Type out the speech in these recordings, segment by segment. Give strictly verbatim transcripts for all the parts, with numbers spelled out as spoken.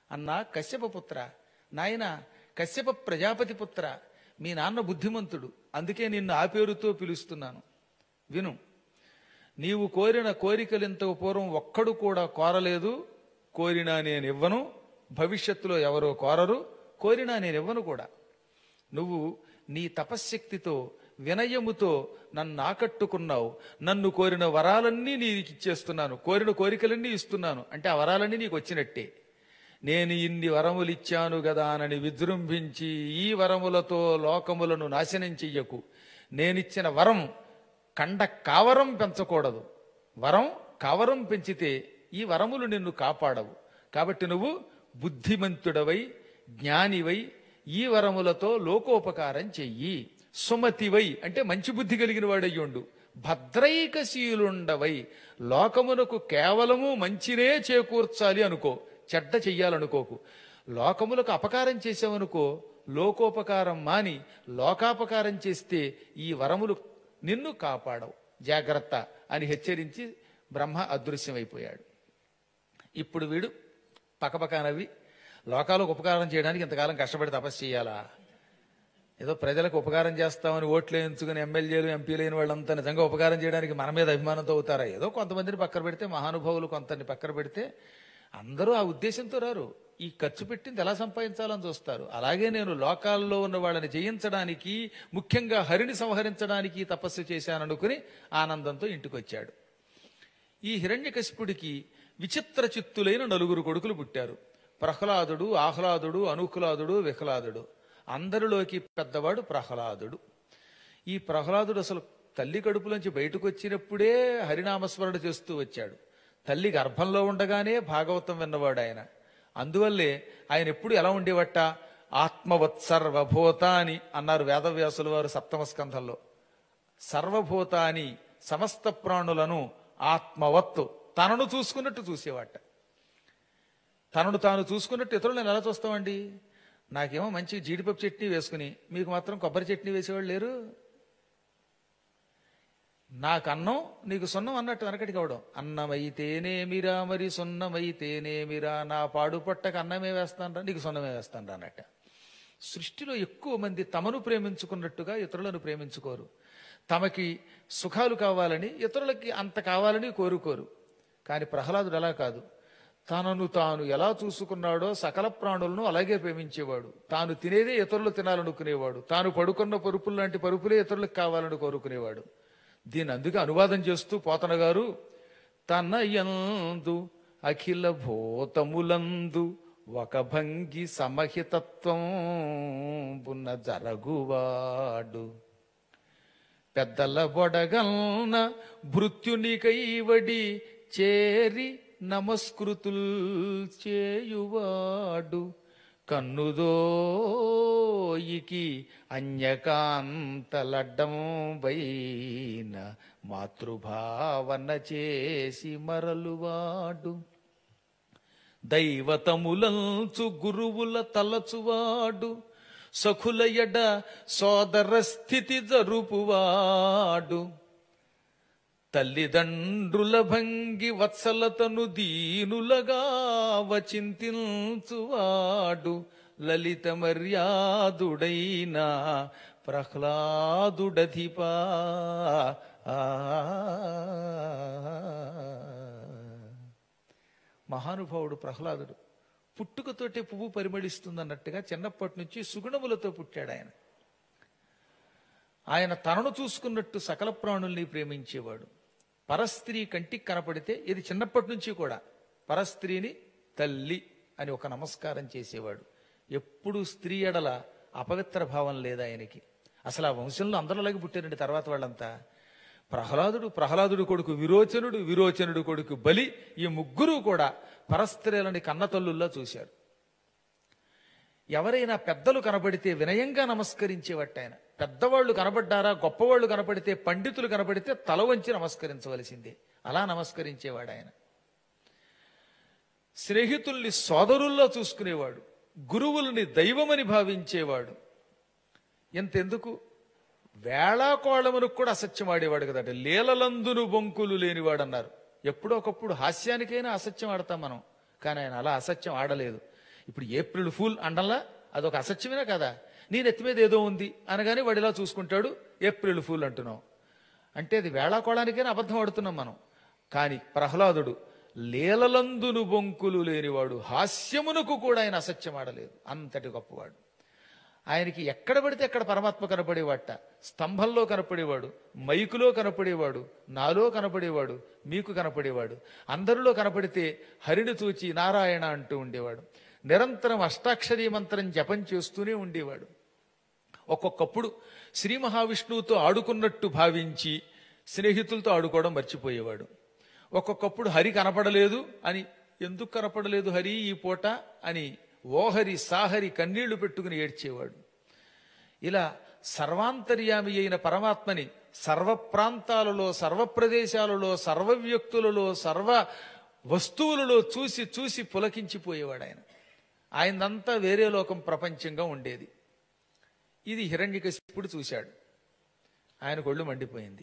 అన్నా కశ్యప పుత్ర, నాయన కశ్యప ప్రజాపతి పుత్ర, మీ నాన్న బుద్ధిమంతుడు, అందుకే నిన్ను ఆ పేరుతో పిలుస్తున్నాను. విను, నీవు కోరిన కోరికలింతకు పూర్వం ఒక్కడు కూడా కోరలేదు, కోరినా నేనివ్వను, భవిష్యత్తులో ఎవరో కోరరు, కోరినా నేనివ్వను కూడా. నువ్వు నీ తపశ్శక్తితో వినయముతో నన్ను ఆకట్టుకున్నావు. నన్ను కోరిన వరాలన్నీ నీకు ఇచ్చేస్తున్నాను, కోరిన కోరికలన్నీ ఇస్తున్నాను అంటే ఆ వరాలన్నీ నీకు వచ్చినట్టే. నేను ఇన్ని వరములు ఇచ్చాను గదా అని విజృంభించి ఈ వరములతో లోకములను నాశనం చెయ్యకు. నేనిచ్చిన వరం కండ కావరం పెంచకూడదు. వరం కావరం పెంచితే ఈ వరములు నిన్ను కాపాడవు. కాబట్టి నువ్వు బుద్ధిమంతుడవై జ్ఞానివై ఈ వరములతో లోకోపకారం చెయ్యి. సుమతివై అంటే మంచి బుద్ధి కలిగిన వాడయ్యుండు. భద్రైకశీలుండవై లోకమునకు కేవలము మంచినే చేకూర్చాలి అనుకో, చెడ్డ చెయ్యాలనుకోకు. లోకములకు అపకారం చేసావనుకో, లోకోపకారం మాని లోకాపకారం చేస్తే ఈ వరములు నిన్ను కాపాడవు, జాగ్రత్త అని హెచ్చరించి బ్రహ్మ అదృశ్యమైపోయాడు. ఇప్పుడు వీడు పకపక నవ్వి, లోకాలకు ఉపకారం చేయడానికి ఇంతకాలం కష్టపడి తపస్సు చేయాలా? ఏదో ప్రజలకు ఉపకారం చేస్తామని ఓట్లు వేయించుకుని ఎమ్మెల్యేలు ఎంపీలు అయిన వాళ్ళంతా నిజంగా ఉపకారం చేయడానికి మన మీద అభిమానంతో అవుతారా? ఏదో కొంతమందిని పక్కన పెడితే, మహానుభావులు కొంతని పక్కన పెడితే అందరూ ఆ ఉద్దేశంతో రారు. ఈ ఖర్చు పెట్టింది ఎలా సంపాదించాలని చూస్తారు. అలాగే నేను లోకాల్లో ఉన్న వాళ్ళని జయించడానికి, ముఖ్యంగా హరిని సంహరించడానికి తపస్సు చేశాననుకుని ఆనందంతో ఇంటికి వచ్చాడు. ఈ హిరణ్యకశిపుడికి విచిత్ర చిత్తులైన నలుగురు కొడుకులు పుట్టారు. ప్రహ్లాదుడు, ఆహ్లాదుడు, అనుహ్లాదుడు, విహ్లాదుడు. అందరిలోకి పెద్దవాడు ప్రహ్లాదుడు. ఈ ప్రహ్లాదుడు అసలు తల్లి కడుపులోంచి బయటకు వచ్చినప్పుడే హరినామస్మరణ చేస్తూ వచ్చాడు. తల్లి గర్భంలో ఉండగానే భాగవతం విన్నవాడు ఆయన. అందువల్లే ఆయన ఎప్పుడు ఎలా ఉండేవట, ఆత్మవత్ సర్వభూతాని అన్నారు వేదవ్యాసుల వారు సప్తమ స్కంధంలో. సర్వభూతాని సమస్త ప్రాణులను ఆత్మవత్తు తనను చూసుకున్నట్టు చూసేవాట. తనను తాను చూసుకున్నట్టు ఇతరులు నేను ఎలా చూస్తామండి? నాకేమో మంచి జీడిపప్పు చట్నీ వేసుకుని మీకు మాత్రం కొబ్బరి చట్నీ వేసేవాళ్ళు లేరు. నాకు అన్నం నీకు సున్నం అన్నట్టు వెనకటి కావడం. అన్నమైతేనేమిరా మరి సున్నమైతేనేమిరా, నా పాడు పట్టకు అన్నమే వేస్తానరా, నీకు సున్నమే వేస్తానరా అన్నట్ట. సృష్టిలో ఎక్కువ మంది తమను ప్రేమించుకున్నట్టుగా ఇతరులను ప్రేమించుకోరు. తమకి సుఖాలు కావాలని ఇతరులకి అంత కావాలని కోరుకోరు. కానీ ప్రహ్లాదుడు అలా కాదు. తనను తాను ఎలా చూసుకున్నాడో సకల ప్రాణులను అలాగే ప్రేమించేవాడు. తాను తినేదే ఇతరులు తినాలనుకునేవాడు. తాను పడుకున్న పరుపులు లాంటి పరుపులే ఇతరులకు కావాలని కోరుకునేవాడు. దీని అందుకే అనువాదం చేస్తూ పోతన గారు, తన యందు అఖిల భూతములందు ఒక భంగి సమహితత్వం బున్న జరగువాడు, పెద్దల బొడగల్న భృత్యునికైవడి చేరి నమస్కృతుల్ చేయువాడు, కన్నుదోయికి అన్యకాంతలడ్డం వైన మాతృభావన చేసి మరలువాడు, దైవతములంచు గురువుల తలచువాడు, సఖుల ఎడ సోదర స్థితి జరుపువాడు, తల్లిదండ్రుల భంగి వత్సలతను దీనులగా వచింతించువాడు, లలిత మర్యాదుడైన ప్రహ్లాదుడధిపా. మహానుభావుడు ప్రహ్లాదుడు పుట్టుకతోటే పువ్వు పరిమళిస్తుందన్నట్టుగా చిన్నప్పటి నుంచి సుగుణములతో పుట్టాడు ఆయన. ఆయన తనను చూసుకున్నట్టు సకల ప్రాణుల్ని ప్రేమించేవాడు. పరస్త్రీ కంటికి కనపడితే, ఇది చిన్నప్పటి నుంచి కూడా పరస్త్రీని తల్లి అని ఒక నమస్కారం చేసేవాడు. ఎప్పుడు స్త్రీ ఎడల అపవిత్ర భావం లేదు ఆయనకి. అసలు ఆ వంశంలో అందరూ అలాగే పుట్టారండి తర్వాత వాళ్ళంతా. ప్రహ్లాదుడు, ప్రహ్లాదుడు కొడుకు విరోచనుడు, విరోచనుడు కొడుకు బలి, ఈ ముగ్గురు కూడా పరస్త్రీలని కన్నతల్లుల్లా చూశారు. ఎవరైనా పెద్దలు కనబడితే వినయంగా నమస్కరించేవట్ట ఆయన. పెద్దవాళ్లు కనబడ్డారా, గొప్పవాళ్లు కనపడితే, పండితులు కనపడితే తల వంచి నమస్కరించవలసిందే. అలా నమస్కరించేవాడు ఆయన. స్నేహితుల్ని సోదరుల్లో చూసుకునేవాడు, గురువుల్ని దైవమని భావించేవాడు. ఎంతెందుకు వేళాకోళమునకు కూడా అసత్యం ఆడేవాడు కదట. లీలలందును బొంకులు లేనివాడు అన్నారు. ఎప్పుడో ఒకప్పుడు హాస్యానికైనా అసత్యం ఆడతాం మనం, కానీ ఆయన అలా అసత్యం ఆడలేదు. ఇప్పుడు ఏప్రిల్ ఫూల్ అండల్లా అదొక అసత్యమేనా కదా, నీ నెత్తి మీద ఏదో ఉంది అనగానే వాడిలా చూసుకుంటాడు, ఏప్రిల్ ఫూల్ అంటున్నాం అంటే అది వేళాకోళానికైనా అబద్ధం ఆడుతున్నాం మనం. కానీ ప్రహ్లాదుడు లీలలందును బొంకులు లేనివాడు, హాస్యమునకు కూడా ఆయన అసత్యం ఆడలేదు, అంతటి గొప్పవాడు. ఆయనకి ఎక్కడ పడితే అక్కడ పరమాత్మ కనపడేవాట. స్తంభంలో కనపడేవాడు, మైకులో కనపడేవాడు, నాలో కనపడేవాడు, మీకు కనపడేవాడు. అందరిలో కనపడితే హరిని చూచి నారాయణ అంటూ ఉండేవాడు. నిరంతరం అష్టాక్షరీ మంత్రం జపం చేస్తూనే ఉండేవాడు. ఒక్కొక్కప్పుడు శ్రీ మహావిష్ణువుతో ఆడుకున్నట్టు భావించి స్నేహితులతో ఆడుకోవడం మర్చిపోయేవాడు. ఒక్కొక్కప్పుడు హరి కనపడలేదు అని, ఎందుకు కనపడలేదు హరి ఈ పూట అని ఓహరి సాహరి కన్నీళ్లు పెట్టుకుని ఏడ్చేవాడు. ఇలా సర్వాంతర్యామి అయిన పరమాత్మని సర్వ ప్రాంతాలలో, సర్వ ప్రదేశాలలో, సర్వ వ్యక్తులలో, సర్వ వస్తువులలో చూసి చూసి పులకించిపోయేవాడు ఆయన. ఆయనంతా వేరే లోకం ప్రపంచంగా ఉండేది. ఇది హిరణ్యకశిపుడు చూశాడు. ఆయన ఒళ్ళు మండిపోయింది.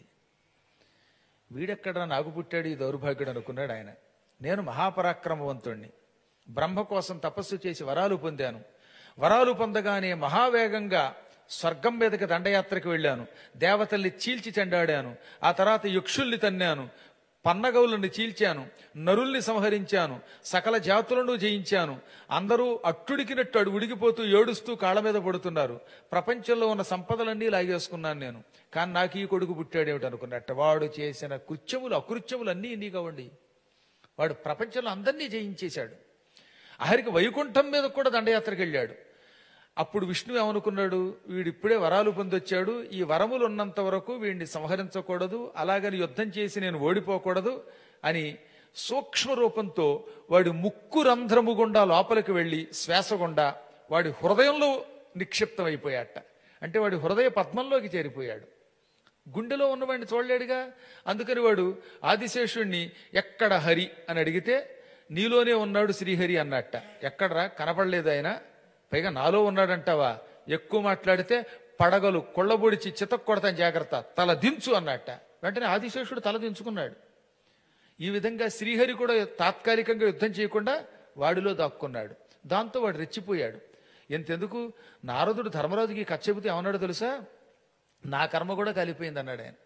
వీడెక్కడ నాకు పుట్టాడు ఈ దౌర్భాగ్యుడు అనుకున్నాడు ఆయన. నేను మహాపరాక్రమవంతుణ్ణి, బ్రహ్మ కోసం తపస్సు చేసి వరాలు పొందాను. వరాలు పొందగానే మహావేగంగా స్వర్గం మీదకి దండయాత్రకు వెళ్ళాను. దేవతల్ని చీల్చి చెండాడాను. ఆ తర్వాత యక్షుల్ని తన్నాను, పన్నగౌలను చీల్చాను, నరుల్ని సంహరించాను, సకల జాతులను జయించాను. అందరూ అట్టుడికినట్టు అడు ఉడికిపోతూ ఏడుస్తూ కాళ్ళ మీద పడుతున్నారు. ప్రపంచంలో ఉన్న సంపదలన్నీ లాగేసుకున్నాను నేను. కానీ నాకు ఈ కొడుకు పుట్టాడేమిటి అనుకున్నట్ట. వాడు చేసిన కృత్యములు అకృత్యములు అన్నీ ఇన్ని కావండి. వాడు ప్రపంచంలో అందరినీ జయించేశాడు. ఆఖరికి వైకుంఠం మీద కూడా దండయాత్రకు వెళ్ళాడు. అప్పుడు విష్ణువు ఏమనుకున్నాడు, వీడిప్పుడే వరాలు పొందొచ్చాడు, ఈ వరములు ఉన్నంత వరకు వీడిని సంహరించకూడదు, అలాగని యుద్ధం చేసి నేను ఓడిపోకూడదు అని సూక్ష్మ రూపంతో వాడి ముక్కు రంధ్రము గుండా లోపలికి వెళ్ళి శ్వాస గుండా వాడి హృదయంలో నిక్షిప్తం అయిపోయాట. అంటే వాడి హృదయ పద్మంలోకి చేరిపోయాడు. గుండెలో ఉన్నవాడిని చూడలేడుగా. అందుకని వాడు ఆదిశేషుణ్ణి ఎక్కడ హరి అని అడిగితే నీలోనే ఉన్నాడు శ్రీహరి అన్నట్ట. ఎక్కడరా, కనపడలేదు ఆయన, పైగా నాలో ఉన్నాడంటావా, ఎక్కువ మాట్లాడితే పడగలు కొళ్ళబొడిచి చితక్ కొడతాను జాగ్రత్త, తల దించు అన్నట్ట. వెంటనే ఆదిశేషుడు తల దించుకున్నాడు. ఈ విధంగా శ్రీహరి కూడా తాత్కాలికంగా యుద్ధం చేయకుండా వాడిలో దాక్కున్నాడు. దాంతో వాడు రెచ్చిపోయాడు. ఎంతెందుకు, నారదుడు ధర్మరాజుకి కథ చెబితే ఏమన్నాడు తెలుసా, నా కర్మ కూడా కలిపోయింది అన్నాడు ఆయన.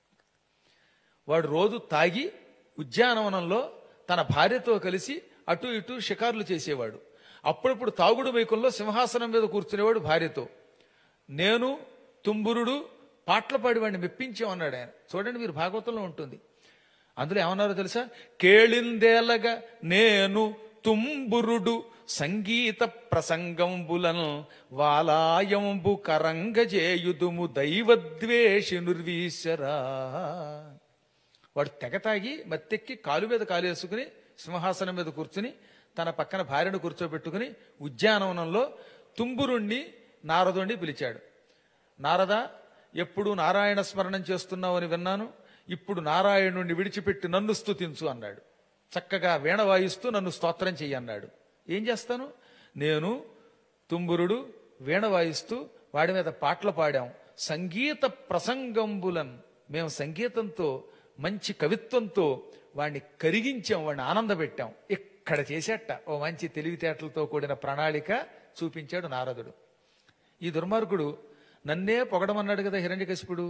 వాడు రోజు తాగి ఉద్యానవనంలో తన భార్యతో కలిసి అటు ఇటు షికారులు చేసేవాడు. అప్పుడప్పుడు తాగుడు మైకంలో సింహాసనం మీద కూర్చునేవాడు భార్యతో. నేను తుంబురుడు పాటలు పాడి వాడిని మెప్పించామన్నాడు ఆయన. చూడండి, మీరు భాగవతంలో ఉంటుంది. అందులో ఏమన్నారో తెలుసా, కేళిందేలగా నేను తుంబురుడు సంగీత ప్రసంగంబులను వాలాయంబు కరంగజేయుదుము దైవద్వేషి నిర్వీశరా. వాడు తెగ తాగి మత్తెక్కి కాలు మీద కాలేసుకుని సింహాసనం మీద కూర్చుని తన పక్కన భార్యను కూర్చోబెట్టుకుని ఉద్యానవనంలో తుంబురుణ్ణి నారదుణ్ణి పిలిచాడు. నారద, ఎప్పుడు నారాయణ స్మరణం చేస్తున్నావని విన్నాను, ఇప్పుడు నారాయణుణ్ణి విడిచిపెట్టి నన్ను స్తుతించు అన్నాడు. చక్కగా వీణ వాయిస్తూ నన్ను స్తోత్రం చెయ్యి అన్నాడు. ఏం చేస్తాను, నేను తుంబురుడు వీణ వాయిస్తూ వాడి మీద పాటలు పాడాం. సంగీత ప్రసంగంబులన్, మేము సంగీతంతో మంచి కవిత్వంతో వాడిని కరిగించాం, వాడిని ఆనందపెట్టాం. ఇక్కడ చేసేట ఓ మంచి తెలివితేటలతో కూడిన ప్రణాళిక చూపించాడు నారదుడు. ఈ దుర్మార్గుడు నన్నే పొగడమన్నాడు కదా హిరణ్యకశిపుడు.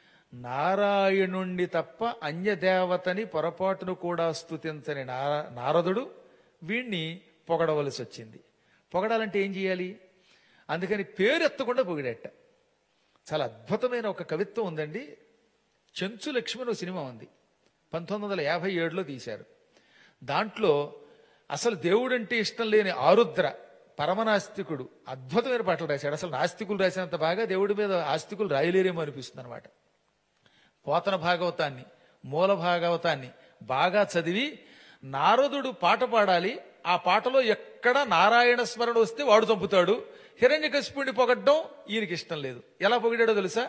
నారాయణుణ్ణి తప్ప అన్యదేవతని పొరపాటును కూడా స్తుతించని నారదుడు వీణ్ణి పొగడవలసి వచ్చింది. పొగడాలంటే ఏం చేయాలి, అందుకని పేరు ఎత్తకుండా పొగిడేట. చాలా అద్భుతమైన ఒక కవిత్వం ఉందండి. చెంచు లక్ష్మణ్ ఒక సినిమా ఉంది, పంతొమ్మిది వందల యాభై ఏడులో తీశారు. దాంట్లో అసలు దేవుడంటే ఇష్టం లేని ఆరుద్ర పరమనాస్తికుడు అద్భుతమైన పాటలు రాశాడు. అసలు నాస్తికులు రాసినంత బాగా దేవుడి మీద ఆస్తికులు రాయలేరేమో అనిపిస్తుంది అనమాట. పోతన భాగవతాన్ని, మూల భాగవతాన్ని బాగా చదివి నారదుడు పాట పాడాలి, ఆ పాటలో ఎక్కడ నారాయణ స్మరణ వస్తే వాడు చంపుతాడు. హిరణ్యకశిపుడిని పొగడ్డం ఈయనకి ఇష్టం లేదు. ఎలా పొగిడాడో తెలుసా,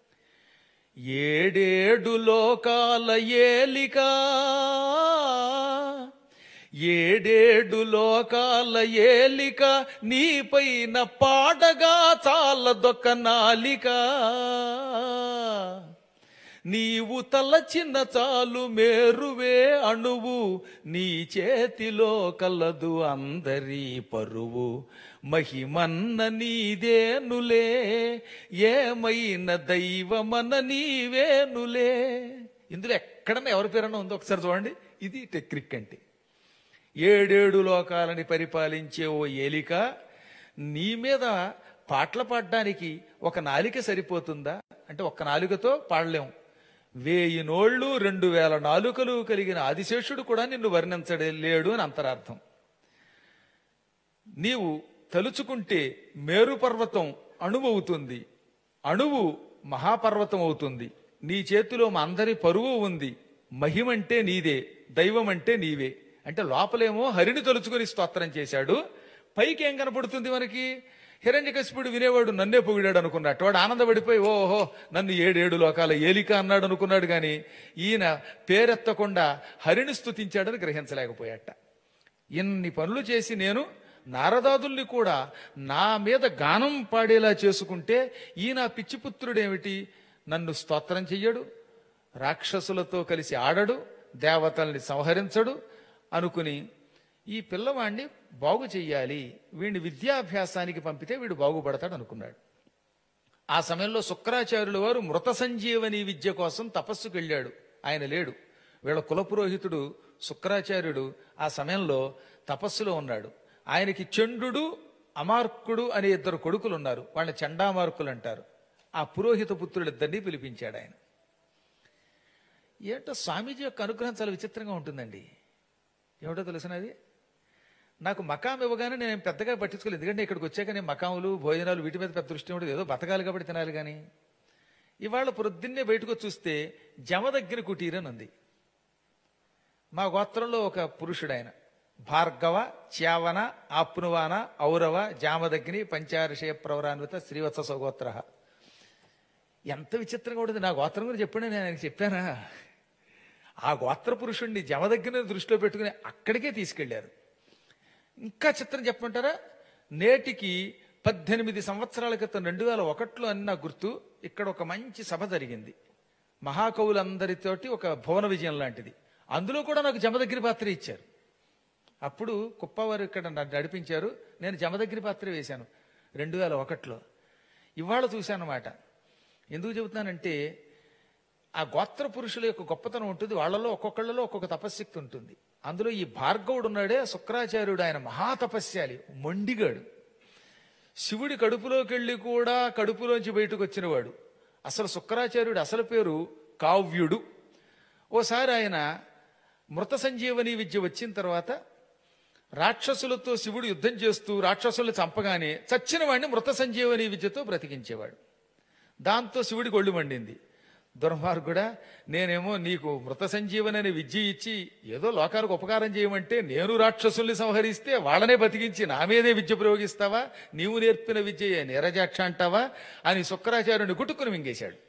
ఏడేడు లోకాల ఏలిక, ఏడేడు లోకాల ఏలిక, నీపైన పాడగా చాలదొక్క నాలిక, నీవు తలచిన చాలు మేరువే అణువు, నీ చేతిలో కలదు అందరి పరువు. మహిమన్న నీదేనులే, ఏమైన దైవమన నీవేనులే. ఇందులో ఎక్కడన్నా ఎవరి పేరన్నా ఉందో ఒకసారి చూడండి. ఇది టెక్నిక్ అంటే. ఏడేడు లోకాలని పరిపాలించే ఓ ఏలిక, నీ మీద పాటలు పాడడానికి ఒక నాలిక సరిపోతుందా అంటే ఒక్క నాలుకతో పాడలేం. వేయి నోళ్లు రెండు వేల నాలుకలు కలిగిన ఆదిశేషుడు కూడా నిన్ను వర్ణించలేడు అని అంతరార్థం. నీవు తలుచుకుంటే మేరు పర్వతం అణువవుతుంది, అణువు మహాపర్వతం అవుతుంది. నీ చేతిలో మా అందరి పరువు ఉంది. మహిమంటే నీదే, దైవం అంటే నీవే. అంటే లోపలేమో హరిని తలుచుకుని స్తోత్రం చేశాడు, పైకి ఏం కనపడుతుంది మనకి? హిరణ్యకశిపుడు వినేవాడు నన్నే పొగిడాడు అనుకున్నట్టు వాడు ఆనందపడిపోయి ఓహో నన్ను ఏడేడు లోకాల ఏలిక అన్నాడు అనుకున్నాడు. గాని ఈయన పేరెత్తకుండా హరిని స్తుతించాడని గ్రహించలేకపోయాట. ఇన్ని పనులు చేసి నేను నారదాదుల్ని కూడా నా మీద గానం పాడేలా చేసుకుంటే ఈయన పిచ్చిపుత్రుడేమిటి, నన్ను స్తోత్రం చెయ్యడు, రాక్షసులతో కలిసి ఆడడు, దేవతల్ని సంహరించడు అనుకుని ఈ పిల్లవాణ్ణి బాగు చెయ్యాలి, వీడిని విద్యాభ్యాసానికి పంపితే వీడు బాగుపడతాడు అనుకున్నాడు. ఆ సమయంలో శుక్రాచార్యుల వారు మృత సంజీవని విద్య కోసం తపస్సుకు వెళ్ళాడు. ఆయన లేడు. వీళ్ళ కులపురోహితుడు శుక్రాచార్యుడు ఆ సమయంలో తపస్సులో ఉన్నాడు. ఆయనకి చండు అమార్కుడు అనే ఇద్దరు కొడుకులు ఉన్నారు. వాళ్ళని చండామార్కులు అంటారు. ఆ పురోహిత పుత్రులిద్దరినీ పిలిపించాడు ఆయన. ఏంటో స్వామీజీ యొక్క అనుగ్రహం చాలా విచిత్రంగా ఉంటుందండి. ఏమిటో తెలిసినది, నాకు మకాం ఇవ్వగానే నేను పెద్దగా పట్టించుకోలేదు. ఎందుకంటే ఇక్కడికి వచ్చాక నేను మకాములు భోజనాలు వీటి మీద పెద్ద దృష్టి ఉండదు. ఏదో బతకాలి కాబట్టి తినాలి. కానీ ఇవాళ పొద్దున్నే బయటకు చూస్తే జమదగ్గిన కుటీరని ఉంది. మా గోత్రంలో ఒక పురుషుడు ఆయన. భార్గవ, చ్యావన, ఆప్నువాన, ఔరవ, జామదగ్ని, పంచారిషయ ప్రవరాన్విత శ్రీవత్స సౌగోత్ర. ఎంత విచిత్రంగా ఉంటుంది. నా గోత్రం గురించి చెప్పండి, నేను ఆయనకి చెప్పానా? ఆ గోత్ర పురుషుణ్ణి జమదగ్గిని దృష్టిలో పెట్టుకుని అక్కడికే తీసుకెళ్లారు. ఇంకా చిత్రం చెప్పమంటారా? నేటికి పద్దెనిమిది సంవత్సరాల క్రితం రెండు వేల ఒకటిలో అని నాకు గుర్తు, ఇక్కడ ఒక మంచి సభ జరిగింది. మహాకవులందరితోటి ఒక భువన విజయం లాంటిది. అందులో కూడా నాకు జమదగ్గిరి పాత్ర ఇచ్చారు. అప్పుడు కుప్పవారు ఇక్కడ నడిపించారు. నేను జమదగ్గిరి పాత్ర వేశాను రెండు వేల ఒకటిలో. ఇవాళ చూశాను అన్నమాట. ఎందుకు చెబుతున్నానంటే ఆ గోత్ర పురుషుల యొక్క గొప్పతనం ఉంటుంది. వాళ్ళలో ఒక్కొక్కళ్ళలో ఒక్కొక్క తపశ్శక్తి ఉంటుంది. అందులో ఈ భార్గవుడు ఉన్నాడే శుక్రాచార్యుడు, ఆయన మహాతపస్యాలి, మొండిగాడు. శివుడి కడుపులోకి వెళ్ళి కూడా కడుపులోంచి బయటకు వచ్చినవాడు. అసలు శుక్రాచార్యుడు అసలు పేరు కావ్యుడు. ఓసారి ఆయన మృత సంజీవని విద్య వచ్చిన తర్వాత రాక్షసులతో శివుడు యుద్ధం చేస్తూ రాక్షసుల్ని చంపగానే చచ్చిన వాడిని మృత సంజీవని విద్యతో బ్రతికించేవాడు. దాంతో శివుడికి ఒళ్ళు మండింది. దుర్మార్గుడా, నేనేమో నీకు మృత సంజీవని అనే విద్య ఇచ్చి ఏదో లోకాలకు ఉపకారం చేయమంటే నేను రాక్షసుల్ని సంహరిస్తే వాళ్ళనే బతికించి నా మీదే విద్య ప్రయోగిస్తావా? నీవు నేర్పిన విద్య నీరజాక్ష అంటావా అని శుక్రాచార్యుని గుట్టుకుని మింగేశాడు.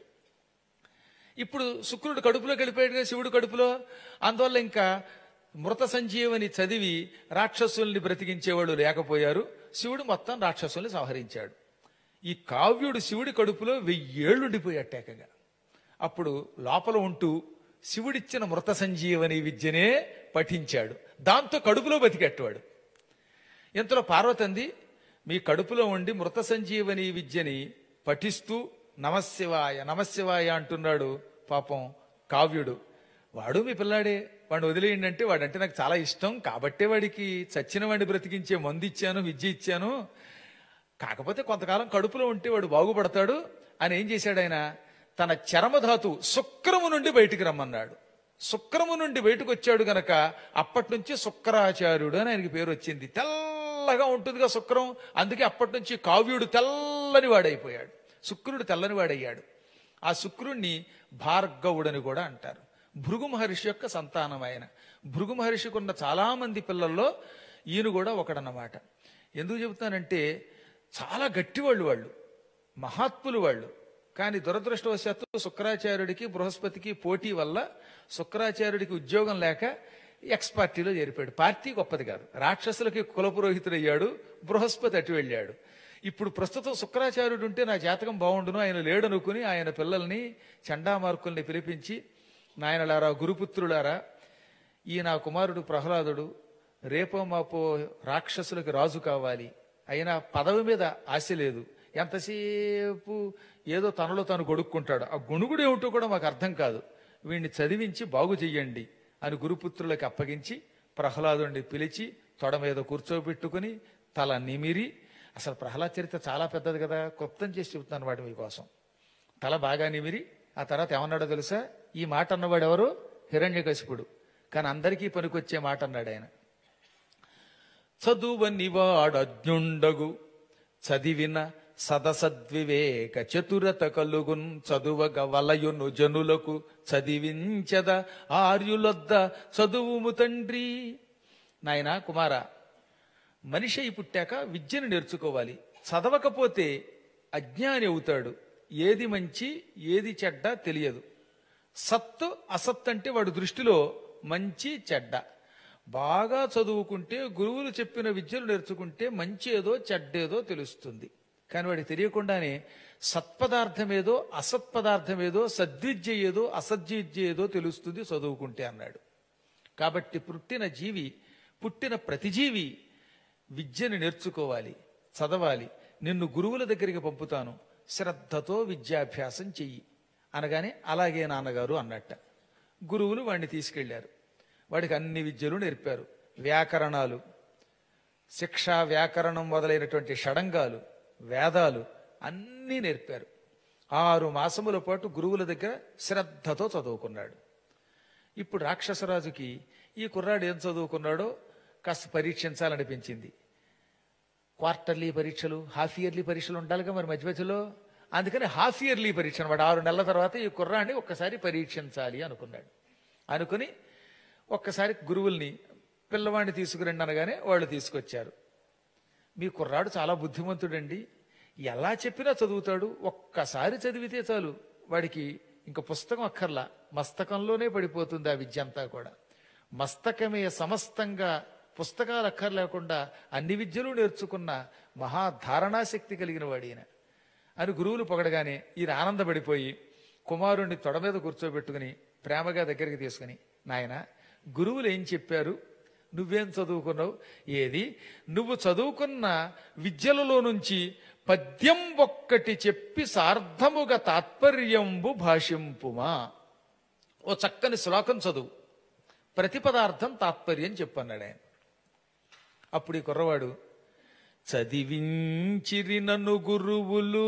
ఇప్పుడు శుక్రుడు కడుపులోకి వెళ్ళిపోయాడుగా శివుడు కడుపులో. అందువల్ల ఇంకా మృత సంజీవని చదివి రాక్షసుల్ని బ్రతికించేవాళ్ళు లేకపోయారు. శివుడు మొత్తం రాక్షసుల్ని సంహరించాడు. ఈ కావ్యుడు శివుడి కడుపులో వెయ్యేళ్ళు ఉండిపోయాటేకగా. అప్పుడు లోపల ఉంటూ శివుడిచ్చిన మృత సంజీవని విద్యనే పఠించాడు. దాంతో కడుపులో బతికెట్టవాడు. ఇంతలో పార్వతంది, మీ కడుపులో ఉండి మృత సంజీవని విద్యని పఠిస్తూ నమశివాయ నమశివాయ అంటున్నాడు పాపం కావ్యుడు. వాడు మీ పిల్లాడే, వాడిని వదిలేయండి అంటే వాడంటే నాకు చాలా ఇష్టం కాబట్టే వాడికి చచ్చిన వాడిని బ్రతికించే మందు ఇచ్చాను, విద్య ఇచ్చాను. కాకపోతే కొంతకాలం కడుపులో ఉంటే వాడు బాగుపడతాడు అని ఏం చేశాడు ఆయన, తన చరమధాతు శుక్రము నుండి బయటికి రమ్మన్నాడు. శుక్రము నుండి బయటకు వచ్చాడు గనక అప్పటి నుంచి శుక్రాచార్యుడు అని ఆయనకి పేరు వచ్చింది. తెల్లగా ఉంటుందిగా శుక్రం, అందుకే అప్పటి నుంచి కావ్యుడు తెల్లని వాడైపోయాడు. శుక్రుడు తెల్లని వాడయ్యాడు. ఆ శుక్రుణ్ణి భార్గవుడని కూడా అంటారు. భృగు మహర్షి యొక్క సంతానం ఆయన. భృగు మహర్షికి ఉన్న చాలా మంది పిల్లల్లో ఈయన కూడా ఒకడన్నమాట. ఎందుకు చెబుతానంటే చాలా గట్టివాళ్ళు, వాళ్ళు మహాత్ములు వాళ్ళు. కానీ దురదృష్టవశాత్తు శుక్రాచార్యుడికి బృహస్పతికి పోటీ వల్ల శుక్రాచార్యుడికి ఉద్యోగం లేక ఎక్స్ పార్టీలో చేరిపోయాడు. పార్టీ గొప్పది కాదు. రాక్షసులకి కులపురోహితుడయ్యాడు. బృహస్పతి అటు వెళ్ళాడు. ఇప్పుడు ప్రస్తుతం శుక్రాచార్యుడు ఉంటే నా జాతకం బాగుండును, ఆయన లేడనుకుని ఆయన పిల్లల్ని చండామార్కుల్ని పిలిపించి, నాయనలారా గురుపుత్రులారా, ఈ నా కుమారుడు ప్రహ్లాదుడు రేపో మాపో రాక్షసులకు రాజు కావాలి, అయినా పదవి మీద ఆశ లేదు, ఎంతసేపు ఏదో తనలో తాను గొడుక్కుంటాడు, ఆ గొణుగుడు ఏమిటో కూడా మాకు అర్థం కాదు, వీడిని చదివించి బాగు చెయ్యండి అని గురుపుత్రులకు అప్పగించి ప్రహ్లాదుడిని పిలిచి తొడ మీద కూర్చోబెట్టుకుని తల నిమిరి, అసలు ప్రహ్లాద చరిత్ర చాలా పెద్దది కదా, క్లుప్తం చేసి చెబుతున్నాను వాటి మీకోసం. తల బాగా నిమిరి ఆ తర్వాత ఏమన్నాడో తెలుసా? ఈ మాట అన్నవాడు ఎవరు? హిరణ్యకశిపుడు. కానీ అందరికీ పనికొచ్చే మాట అన్నాడు ఆయన. చదువని వాడజ్ఞుండగు చదివిన సదసద్వివేక చతురత కలుగున్ చదువగ వలయును జనులకు చదివించద ఆర్యులొద్ద చదువుము తండ్రి. నాయనా కుమార, మనిషి అయి పుట్టాక విద్యను నేర్చుకోవాలి. చదవకపోతే అజ్ఞాని అవుతాడు. ఏది మంచి ఏది చెడ్డ తెలియదు. సత్తు అసత్ అంటే వాడు దృష్టిలో మంచి చెడ్డ. బాగా చదువుకుంటే గురువులు చెప్పిన విద్యలు నేర్చుకుంటే మంచి ఏదో చెడ్డేదో తెలుస్తుంది. కానీ వాడికి తెలియకుండానే సత్పదార్థమేదో అసత్పదార్థమేదో, సద్విద్య ఏదో అసద్విద్య ఏదో తెలుస్తుంది చదువుకుంటే అన్నాడు. కాబట్టి పుట్టిన జీవి, పుట్టిన ప్రతి జీవి విద్యను నేర్చుకోవాలి, చదవాలి. నిన్ను గురువుల దగ్గరికి పంపుతాను, శ్రద్ధతో విద్యాభ్యాసం చెయ్యి అనగానే అలాగే నాన్నగారు అన్నట్ట. గురువులు వాడిని తీసుకెళ్లారు. వాడికి అన్ని విద్యలు నేర్పారు. వ్యాకరణాలు, శిక్ష, వ్యాకరణం మొదలైనటువంటి షడంగాలు, వేదాలు అన్నీ నేర్పారు. ఆరు మాసముల పాటు గురువుల దగ్గర శ్రద్ధతో చదువుకున్నాడు. ఇప్పుడు రాక్షసరాజుకి ఈ కుర్రాడు ఏం చదువుకున్నాడో కాస్త పరీక్షించాలనిపించింది. క్వార్టర్లీ పరీక్షలు, హాఫ్ ఇయర్లీ పరీక్షలు ఉండాలిగా మరి మధ్య మధ్యలో. అందుకని హాఫ్ ఇయర్లీ పరీక్ష అనమాట. ఆరు నెలల తర్వాత ఈ కుర్రాన్ని ఒక్కసారి పరీక్షించాలి అనుకున్నాడు. అనుకుని ఒక్కసారి గురువుల్ని పిల్లవాడిని తీసుకురండి అనగానే వాళ్ళు తీసుకొచ్చారు. మీ కుర్రాడు చాలా బుద్ధిమంతుడండి, ఎలా చెప్పినా చదువుతాడు, ఒక్కసారి చదివితే చాలు వాడికి ఇంక పుస్తకం అక్కర్లా, మస్తకంలోనే పడిపోతుంది ఆ విద్య అంతా కూడా. మస్తకమే సమస్తంగా, పుస్తకాలు అక్కర్లేకుండా అన్ని విద్యలు నేర్చుకున్న మహాధారణాశక్తి కలిగిన వాడిన అని గురువులు పొగడగానే ఈయన ఆనందపడిపోయి కుమారుణ్ణి తొడ మీద కూర్చోబెట్టుకుని ప్రేమగా దగ్గరికి తీసుకుని, నాయన గురువులు ఏం చెప్పారు, నువ్వేం చదువుకున్నావు, ఏది నువ్వు చదువుకున్న విద్యలలో నుంచి పద్యం ఒక్కటి చెప్పి సార్థముగా తాత్పర్యంబు భాషింపుమా. ఓ చక్కని శ్లోకం చదువు, ప్రతి పదార్థం తాత్పర్యం చెప్పన్నాడు ఆయన. అప్పుడు ఈ కుర్రవాడు, చదివించిరి నన్ను గురువులు,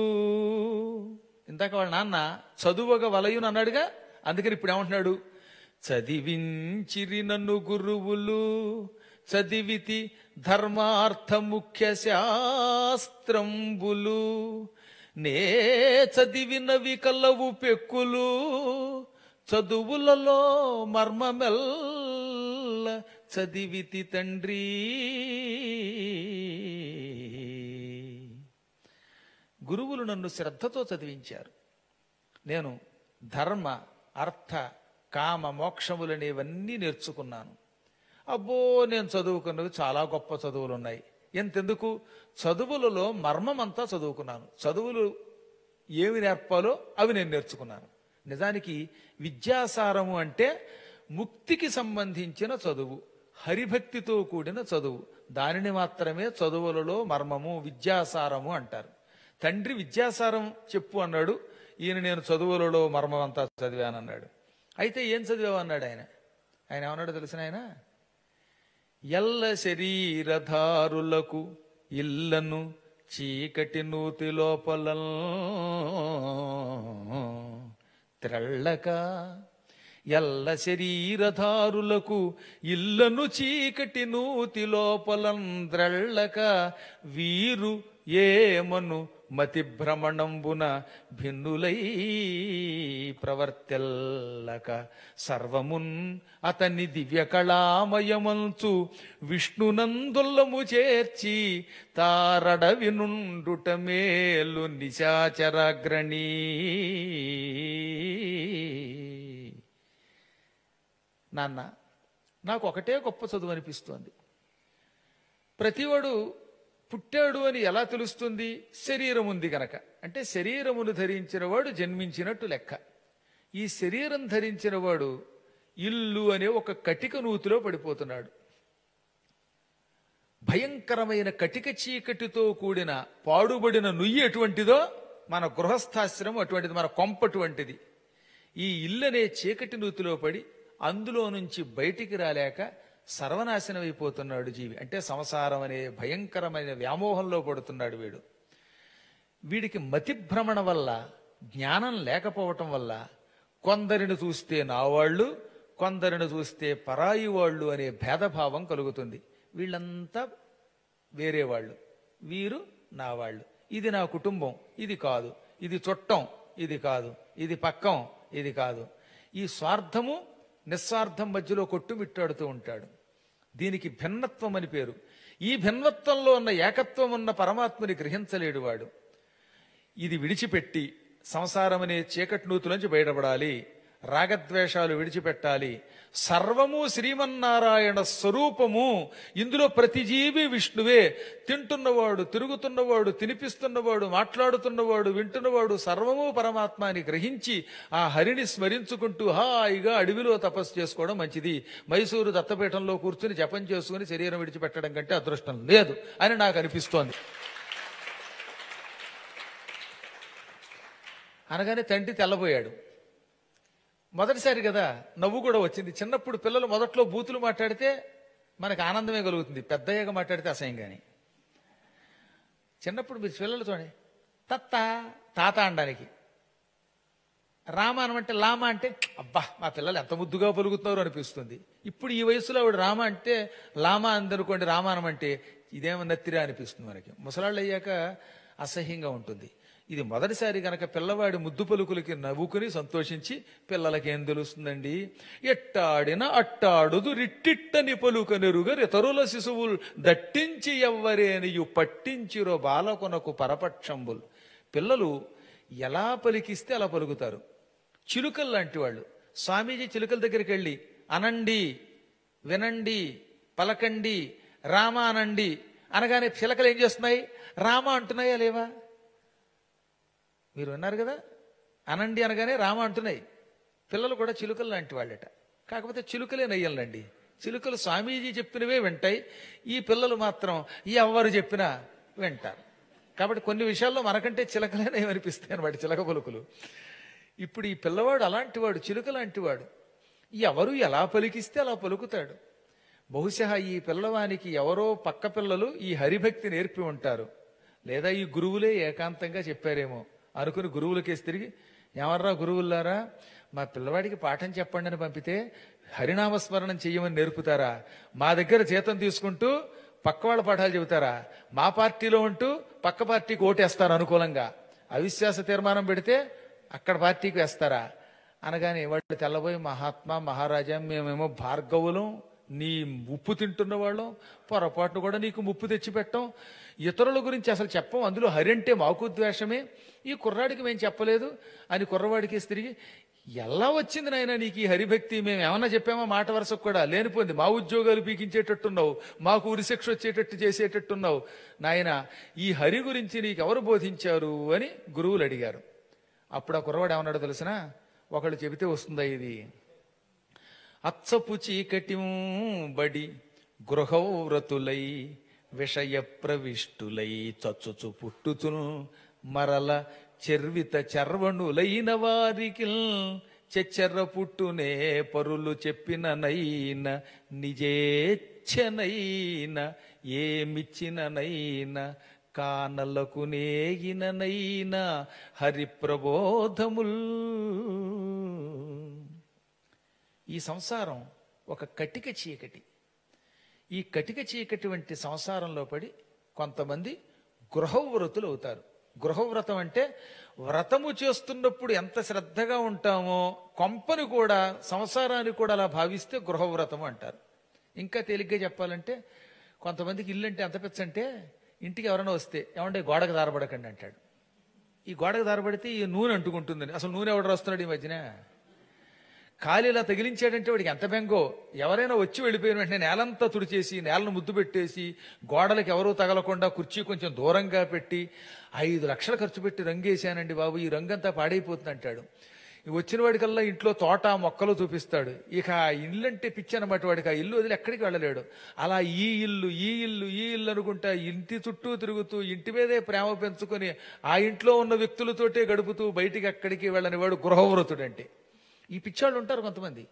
ఇందాక వాళ్ళ నాన్న చదువుగా వలయును అన్నాడుగా, అందుకని ఇప్పుడు ఏమంటున్నాడు, చదివించిరి నన్ను గురువులు చదివితి ధర్మార్థ ముఖ్య శాస్త్రంబులు, నే చదివినవి కలవు పెక్కులు చదువులలో మర్మమెల్ల చదివితి తండ్రి. గురువులు నన్ను శ్రద్ధతో చదివించారు. నేను ధర్మ అర్థ కామ మోక్షములనేవన్నీ నేర్చుకున్నాను. అబ్బో, నేను చదువుకున్నవి చాలా గొప్ప చదువులు ఉన్నాయి. ఎంతెందుకు, చదువులలో మర్మమంతా చదువుకున్నాను. చదువులు ఏమి నేర్పాలో అవి నేను నేర్చుకున్నాను. నిజానికి విద్యాసారము అంటే ముక్తికి సంబంధించిన చదువు, హరిభక్తితో కూడిన చదువు. దానిని మాత్రమే చదువులలో మర్మము, విద్యాసారము అంటారు. తండ్రి విద్యాసారం చెప్పు అన్నాడు, ఈయన నేను చదువులలో మర్మం అంతా చదివానన్నాడు. అయితే ఏం చదివావన్నాడు ఆయన. ఆయన ఏమన్నాడు తెలిసిన ఆయన, ఎల్ల శరీరధారులకు ఇల్లను చీకటి నూతి లోపల త్రళ్ళక, ఎల్ల శరీరధారులకు ఇల్లను చీకటి నూతి లోపలం ద్రళ్ళక, వీరు ఏమను మతి భ్రమణంబున భిన్నులై ప్రవర్తెల్లక, సర్వమున్ అతని దివ్య కళామయమంచు విష్ణునందుల్లము చేర్చి తారడవి నుండుట మేలు నిశాచరాగ్రణీ. నాన్న, నాకు ఒకటే గొప్ప చదువు అనిపిస్తోంది. ప్రతివాడు పుట్టాడు అని ఎలా తెలుస్తుంది? శరీరం ఉంది గనక. అంటే శరీరమును ధరించిన వాడు జన్మించినట్టు లెక్క. ఈ శరీరం ధరించిన వాడు ఇల్లు అనే ఒక కటిక నూతిలో పడిపోతున్నాడు. భయంకరమైన కటిక చీకటితో కూడిన పాడుబడిన నుయ్యి ఎటువంటిదో మన గృహస్థాశ్రమం అటువంటిది, మన కొంప అటువంటిది. ఈ ఇల్లనే చీకటి నూతిలో పడి అందులో నుంచి బయటికి రాలేక సర్వనాశనం అయిపోతున్నాడు జీవి. అంటే సంసారం అనే భయంకరమైన వ్యామోహంలో పడుతున్నాడు వీడు. వీడికి మతిభ్రమణ వల్ల, జ్ఞానం లేకపోవటం వల్ల కొందరిని చూస్తే నావాళ్ళు, కొందరిని చూస్తే పరాయి వాళ్ళు అనే భేదభావం కలుగుతుంది. వీళ్ళంతా వేరే వాళ్ళు, వీరు నా వాళ్ళు, ఇది నా కుటుంబం, ఇది కాదు, ఇది చుట్టం, ఇది కాదు, ఇది పక్కం, ఇది కాదు. ఈ స్వార్థము నిస్వార్థం మధ్యలో కొట్టుమిట్టాడుతూ ఉంటాడు. దీనికి భిన్నత్వం అని పేరు. ఈ భిన్నత్వంలో ఉన్న ఏకత్వం ఉన్న పరమాత్మని గ్రహించలేడు వాడు. ఇది విడిచిపెట్టి సంసారం అనే చీకటి నూతులోంచి బయటపడాలి, రాగద్వేషాలు విడిచిపెట్టాలి. సర్వము శ్రీమన్నారాయణ స్వరూపము. ఇందులో ప్రతి జీవి విష్ణువే. తింటున్నవాడు, తిరుగుతున్నవాడు, తినిపిస్తున్నవాడు, మాట్లాడుతున్నవాడు, వింటున్నవాడు సర్వము పరమాత్మ అని గ్రహించి ఆ హరిని స్మరించుకుంటూ హాయిగా అడవిలో తపస్సు చేసుకోవడం మంచిది. మైసూరు దత్తపీఠంలో కూర్చుని జపం చేసుకుని శరీరం విడిచిపెట్టడం కంటే అదృష్టం లేదు అని నాకు అనిపిస్తోంది. అనగానే తండ్రి తెల్లబోయాడు. మొదటిసారి కదా, నవ్వు కూడా వచ్చింది. చిన్నప్పుడు పిల్లలు మొదట్లో బూతులు మాట్లాడితే మనకు ఆనందమే కలుగుతుంది, పెద్దయ్యాక మాట్లాడితే అసహ్యం. కానీ చిన్నప్పుడు మీరు పిల్లలు చూడండి, తత్త తాత అనడానికి, రామ అనమంటే లామ అంటే అబ్బా మా పిల్లలు ఎంత ముద్దుగా పలుకుతున్నారు అనిపిస్తుంది. ఇప్పుడు ఈ వయసులో ఆవిడ రామ అంటే లామ అందనుకోండి, రామానమంటే ఇదేమో నత్తిరా అనిపిస్తుంది మనకి. ముసలాళ్ళు అయ్యాక అసహ్యంగా ఉంటుంది. ఇది మొదటిసారి గనక పిల్లవాడి ముద్దు పలుకులకి నవ్వుకుని సంతోషించి, పిల్లలకేం తెలుస్తుందండి, ఎట్టాడిన అట్టాడుదు రిట్టిట్టని పలుకనెరుగరు ఇతరుల శిశువులు దట్టించి ఎవ్వరేనియు పట్టించిరో బాలకొనకు పరపక్షంబులు. పిల్లలు ఎలా పలికిస్తే అలా పలుకుతారు. చిలుకలు లాంటి వాళ్ళు. స్వామీజీ చిలుకల దగ్గరికి వెళ్ళి అనండి, వినండి, పలకండి, రామ అనండి అనగానే చిలకలు ఏం చేస్తున్నాయి? రామ అంటున్నాయా లేవా? మీరు విన్నారు కదా, అనండి అనగానే రామ అంటున్నాయి. పిల్లలు కూడా చిలుకలు లాంటి వాళ్ళట. కాకపోతే చిలుకలే నయ్యలండి. చిలుకలు స్వామీజీ చెప్పినవే వింటాయి, ఈ పిల్లలు మాత్రం ఎవరు చెప్పినా వింటారు. కాబట్టి కొన్ని విషయాల్లో మనకంటే చిలకలేనే అనిపిస్తాయి అన్నమాట, చిలక పలుకులు. ఇప్పుడు ఈ పిల్లవాడు అలాంటి వాడు, చిలుక లాంటి వాడు. ఎవరు ఎలా పలికిస్తే అలా పలుకుతాడు. బహుశా ఈ పిల్లవానికి ఎవరో పక్క పిల్లలు ఈ హరిభక్తి నేర్పి ఉంటారు, లేదా ఈ గురువులే ఏకాంతంగా చెప్పారేమో అనుకుని గురువులకేసి తిరిగి, ఎవర్రా గురువులారా, మా పిల్లవాడికి పాఠం చెప్పండి అని పంపితే హరినామస్మరణం చెయ్యమని నేర్పుతారా? మా దగ్గర జీతం తీసుకుంటూ పక్క వాళ్ళ పాఠాలు చెబుతారా? మా పార్టీలో ఉంటూ పక్క పార్టీకి ఓటేస్తారు అనుకూలంగా, అవిశ్వాస తీర్మానం పెడితే అక్కడ పార్టీకి వేస్తారా అనగానే వాడు తెల్లబోయి, మహాత్మా మహారాజా మేమేమో భార్గవులం, నీ ఉప్పు తింటున్న వాళ్ళం, పొరపాటును కూడా నీకు ముప్పు తెచ్చిపెట్టాం, ఇతరుల గురించి అసలు చెప్పం, అందులో హరి అంటే మాకు ద్వేషమే, ఈ కుర్రాడికి మేము చెప్పలేదు అని కుర్రవాడికి తిరిగి, ఎలా వచ్చింది నాయన నీకు ఈ హరిభక్తి? మేము ఏమన్నా చెప్పామా? మాట వరుసకు కూడా లేనిపోయింది. మా ఉద్యోగాలు పీకించేటట్టున్నావు, మాకు ఉరిశిక్ష వచ్చేటట్టు చేసేటట్టున్నావు నాయన, ఈ హరి గురించి నీకెవరు బోధించారు అని గురువులు అడిగారు. అప్పుడు ఆ కుర్రవాడు ఏమన్నాడో తెలిసినా, ఒకళ్ళు చెబితే వస్తుందా ఇది, అచ్చపు చీకటిం బడి గృహవ్రతులై విషయ ప్రవిష్టులై చచ్చుచు పుట్టుచును మరల చెర్విత చర్వణులైన వారికి చెచ్చెర్ర పుట్టునే పరులు చెప్పిన నైన నిజేచ్ఛనైన ఏమిచ్చిననైన కానలకు నేగిననైన హరిప్రబోధముల్. ఈ సంసారం ఒక కటిక చీకటి. ఈ కటిక చీకటి వంటి సంసారంలో పడి కొంతమంది గృహవ్రతులు అవుతారు. గృహవ్రతం అంటే వ్రతము చేస్తున్నప్పుడు ఎంత శ్రద్ధగా ఉంటామో కొంపని కూడా, సంసారాన్ని కూడా అలా భావిస్తే గృహవ్రతం అంటారు. ఇంకా తేలిగ్గా చెప్పాలంటే, కొంతమందికి ఇల్లు అంటే ఎంత పెచ్చంటే, ఇంటికి ఎవరైనా వస్తే ఏమంటే గోడకు దారబడకండి అంటాడు. ఈ గోడకు దారబడితే ఈ నూనె అంటుకుంటుందని. అసలు నూనె ఎవడు రాస్తున్నాడు ఈ మధ్యన? కాలు ఇలా తగిలించాడంటే వాడికి ఎంత బెంగో. ఎవరైనా వచ్చి వెళ్ళిపోయిన వెంటనే నేలంతా తుడిచేసి నేలను ముద్దు పెట్టేసి గోడలకు ఎవరూ తగలకుండా కుర్చీ కొంచెం దూరంగా పెట్టి ఐదు లక్షలు ఖర్చు పెట్టి రంగేశానండి బాబు, ఈ రంగంతా పాడైపోతుంది అంటాడు. వచ్చిన వాడికల్లా ఇంట్లో తోట మొక్కలు చూపిస్తాడు. ఇక ఆ ఇల్లు అంటే పిచ్చి అనమాట వాడికి. ఆ ఇల్లు వదిలి ఎక్కడికి వెళ్ళలేడు. అలా ఈ ఇల్లు ఈ ఇల్లు ఈ ఇల్లు అనుకుంటా ఇంటి చుట్టూ తిరుగుతూ ఇంటి మీదే ప్రేమ పెంచుకొని ఆ ఇంట్లో ఉన్న వ్యక్తులతోటే గడుపుతూ బయటికి ఎక్కడికి వెళ్ళని వాడు గృహవ్రతుడు. అంటే ఈ పిచ్చాళ్ళు ఉంటారు కొంతమంది.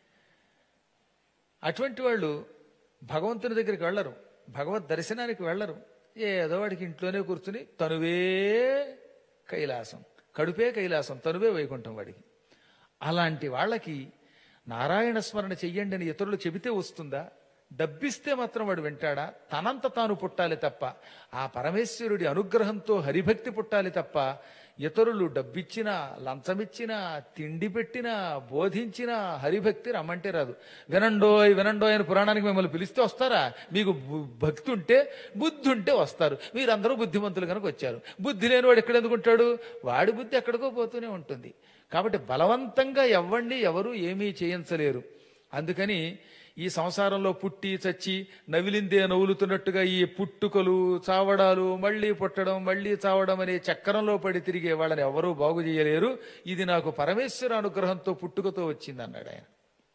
అటువంటి వాళ్ళు భగవంతుని దగ్గరికి వెళ్ళరు, భగవద్ దర్శనానికి వెళ్ళరు. ఏదో వాడికి ఇంట్లోనే కూర్చుని తనువే కైలాసం, కడుపే కైలాసం, తనువే వైకుంఠం వాడికి. అలాంటి వాళ్ళకి నారాయణ స్మరణ చెయ్యండి అని ఇతరులు చెబితే వస్తుందా? డబ్బిస్తే మాత్రం వాడు వింటాడా? తనంత తాను పుట్టాలి తప్ప, ఆ పరమేశ్వరుడి అనుగ్రహంతో హరిభక్తి పుట్టాలి తప్ప ఇతరులు డబ్బిచ్చినా లంచమిచ్చినా తిండి పెట్టినా బోధించినా హరిభక్తి రమ్మంటే రాదు. వినండోయ్ వినండోయ్ అని పురాణానికి మిమ్మల్ని పిలిస్తే వస్తారా? మీకు భక్తి ఉంటే బుద్ధి ఉంటే వస్తారు. మీరందరూ బుద్ధిమంతులు కనుక వచ్చారు. బుద్ధి లేని వాడు ఎక్కడ ఎందుకుంటాడు? వాడి బుద్ధి ఎక్కడికో పోతూనే ఉంటుంది. కాబట్టి బలవంతంగా ఎవ్వండి ఎవరు ఏమీ చేయించలేరు. అందుకని ఈ సంసారంలో పుట్టి చచ్చి నవిలిందే నవ్వులుతున్నట్టుగా ఈ పుట్టుకలు చావడాలు మళ్లీ పుట్టడం మళ్లీ చావడం అనే చక్రంలో పడి తిరిగే వాళ్ళని ఎవరూ బాగు చేయలేరు. ఇది నాకు పరమేశ్వర అనుగ్రహంతో పుట్టుకతో వచ్చింది అన్నాడు ఆయన.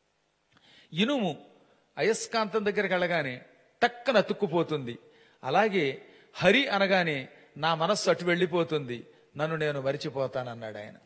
ఇనుము అయస్కాంతం దగ్గరికి వెళ్ళగానే టక్కన అతుక్కుపోతుంది. అలాగే హరి అనగానే నా మనస్సు అటు వెళ్ళిపోతుంది, నన్ను నేను మరిచిపోతానన్నాడు ఆయన.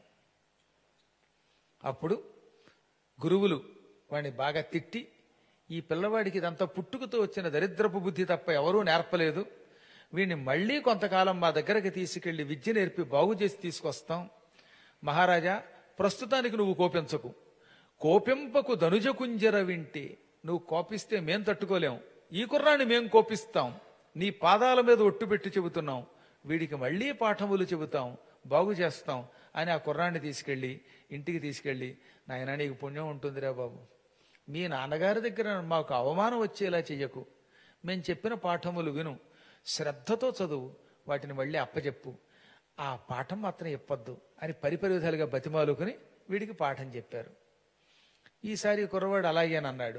అప్పుడు గురువులు వాడిని బాగా తిట్టి, ఈ పిల్లవాడికి ఇదంతా పుట్టుకతో వచ్చిన దరిద్రపు బుద్ధి తప్ప ఎవరూ నేర్పలేదు, వీడిని మళ్లీ కొంతకాలం మా దగ్గరకు తీసుకెళ్లి విద్య నేర్పి బాగు చేసి తీసుకొస్తాం. మహారాజా, ప్రస్తుతానికి నువ్వు కోపించకు. కోపింపకు ధనుజ కుంజర వింటే, నువ్వు కోపిస్తే మేం తట్టుకోలేం, ఈ కుర్రాన్ని మేం కోపిస్తాం. నీ పాదాల మీద ఒట్టు పెట్టి చెబుతున్నాం, వీడికి మళ్లీ పాఠములు చెబుతాం, బాగు చేస్తాం అని ఆ కుర్రాన్ని తీసుకెళ్లి ఇంటికి తీసుకెళ్లి, నాయనా నీకు పుణ్యం ఉంటుందిరా బాబు, మీ నాన్నగారి దగ్గర మాకు అవమానం వచ్చేలా చెయ్యకు, మేం చెప్పిన పాఠములు విను, శ్రద్ధతో చదువు, వాటిని మళ్ళీ అప్పచెప్పు, ఆ పాఠం మాత్రం చెప్పొద్దు అని పరిపరి విధాలుగా బతిమాలుకుని వీడికి పాఠం చెప్పారు. ఈసారి కుర్రవాడు అలాగేనన్నాడు.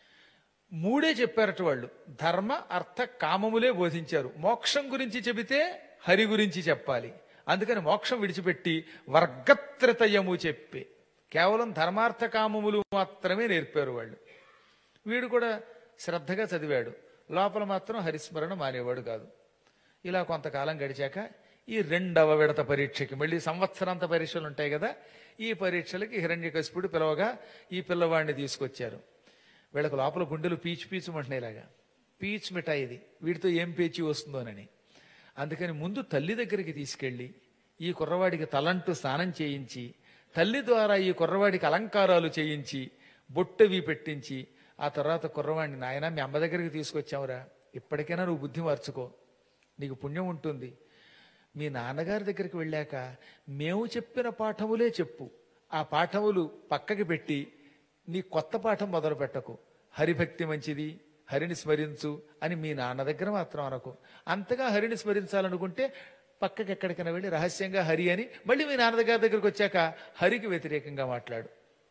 మూడే చెప్పారట వాళ్ళు, ధర్మ అర్థ కామములే బోధించారు. మోక్షం గురించి చెబితే హరి గురించి చెప్పాలి. అందుకని మోక్షం విడిచిపెట్టి వర్గత్రతయము చెప్పి కేవలం ధర్మార్థ కామములు మాత్రమే నేర్పారు వాళ్ళు. వీడు కూడా శ్రద్ధగా చదివాడు, లోపల మాత్రం హరిస్మరణ మానేవాడు కాదు. ఇలా కొంతకాలం గడిచాక ఈ రెండవ విడత పరీక్షకి, మళ్ళీ సంవత్సరాంత పరీక్షలు ఉంటాయి కదా, ఈ పరీక్షలకి హిరణ్యకశిపుడు పిలవగా ఈ పిల్లవాడిని తీసుకొచ్చారు. వీళ్ళకు లోపల గుండెలు పీచు పీచుమంటున్నాయిలాగా, పీచు మిఠాయి ఇది, వీడితో ఏం పేచి వస్తుందోనని. అందుకని ముందు తల్లి దగ్గరికి తీసుకెళ్లి ఈ కుర్రవాడికి తలంటూ స్నానం చేయించి, తల్లి ద్వారా ఈ కుర్రవాడికి అలంకారాలు చేయించి బొట్టవి పెట్టించి, ఆ తర్వాత కుర్రవాడిని, నాయన మీ అమ్మ దగ్గరికి తీసుకొచ్చావురా, ఇప్పటికైనా నువ్వు బుద్ధి మార్చుకో, నీకు పుణ్యం ఉంటుంది. మీ నాన్నగారి దగ్గరికి వెళ్ళాక మేము చెప్పిన పాఠములే చెప్పు, ఆ పాఠములు పక్కకి పెట్టి నీ కొత్త పాఠం మొదలు పెట్టకు. హరిభక్తి మంచిది, హరిని స్మరించు అని మీ నాన్న దగ్గర మాత్రం అనకు. అంతగా హరిని స్మరించాలనుకుంటే పక్కకి ఎక్కడికైనా వెళ్ళి రహస్యంగా హరి అని మళ్ళీ మీ నాన్నగారి దగ్గరికి వచ్చాక హరికి వ్యతిరేకంగా మాట్లాడు.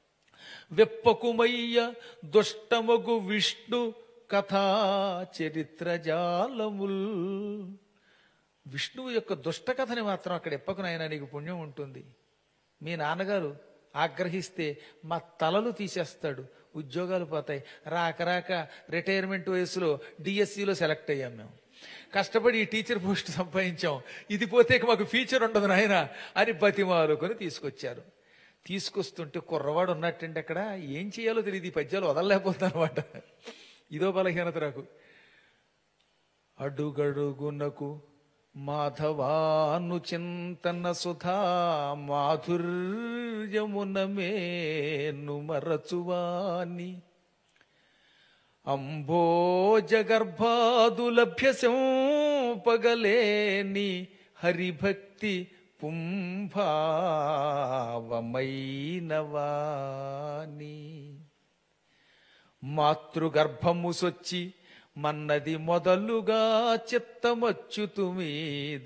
వెప్పకుమయ్య దుష్టమగు విష్ణు కథా చరిత్ర జాలముల్, విష్ణువు యొక్క దుష్ట కథని మాత్రం అక్కడ ఎప్పకు నాయనా, నీకు పుణ్యం ఉంటుంది. మీ నాన్నగారు ఆగ్రహిస్తే మా తలలు తీసేస్తాడు, ఉద్యోగాలు పోతాయి. రాక రాక రిటైర్మెంట్ వయసులో డిఎస్సిలో సెలెక్ట్ అయ్యాం మేము, కష్టపడి ఈ టీచర్ పోస్ట్ సంపాదించాం, ఇది పోతే మాకు ఫ్యూచర్ ఉండదు నాయన అని బతిమాలుకొని తీసుకొచ్చారు. తీసుకొస్తుంటే కుర్రవాడు ఉన్నట్టండి అక్కడ, ఏం చేయాలో తెలియదు, ఈ పద్యాలు వదలలేకపోతాను అనమాట. ఇదో బలహీనత నాకు. అడుగడుగునకు మాధవాను చింతన సుధా మాధుర్యమున మేను మరచువాని, అంబోజగర్భాదులభ్యసింపగలేని హరిభక్తి పుంభావమైనవాని, మాతృగర్భము సొచ్చి మన్నది మొదలుగా చిత్తమచ్యుతు మీద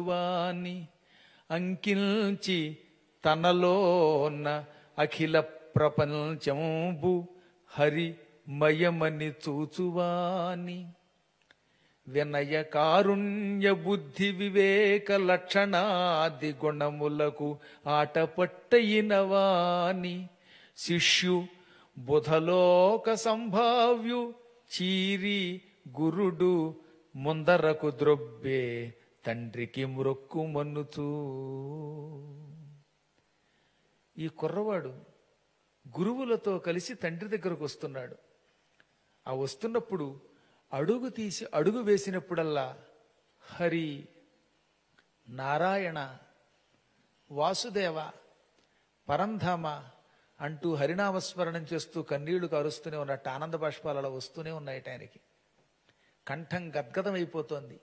చేర్చువాని, అంకిల్చి తనలోన అఖిల ప్రపంచంబు హరి మయమని చూచువాని వినయ కారుణ్య బుద్ధి వివేక లక్షణాది గుణములకు ఆటపట్టయిన వాని శిష్యు బుధలోక సంభావ్యు చీరి గురుడు ముందరకు ద్రొబ్బే తండ్రికి మ్రొక్కు మన్నుతూ. ఈ కుర్రవాడు గురువులతో కలిసి తండ్రి దగ్గరకు వస్తున్నాడు. ఆ వస్తున్నప్పుడు అడుగు తీసి అడుగు వేసినప్పుడల్లా హరి, నారాయణ, వాసుదేవ, పరంధామ అంటూ హరినామస్మరణం చేస్తూ కన్నీళ్లు కారుస్తూనే ఉన్నట్టు ఆనంద బాష్పాలు అలా వస్తూనే ఉన్నాయట ఆయనకి. కంఠం గద్గదమైపోతోంది.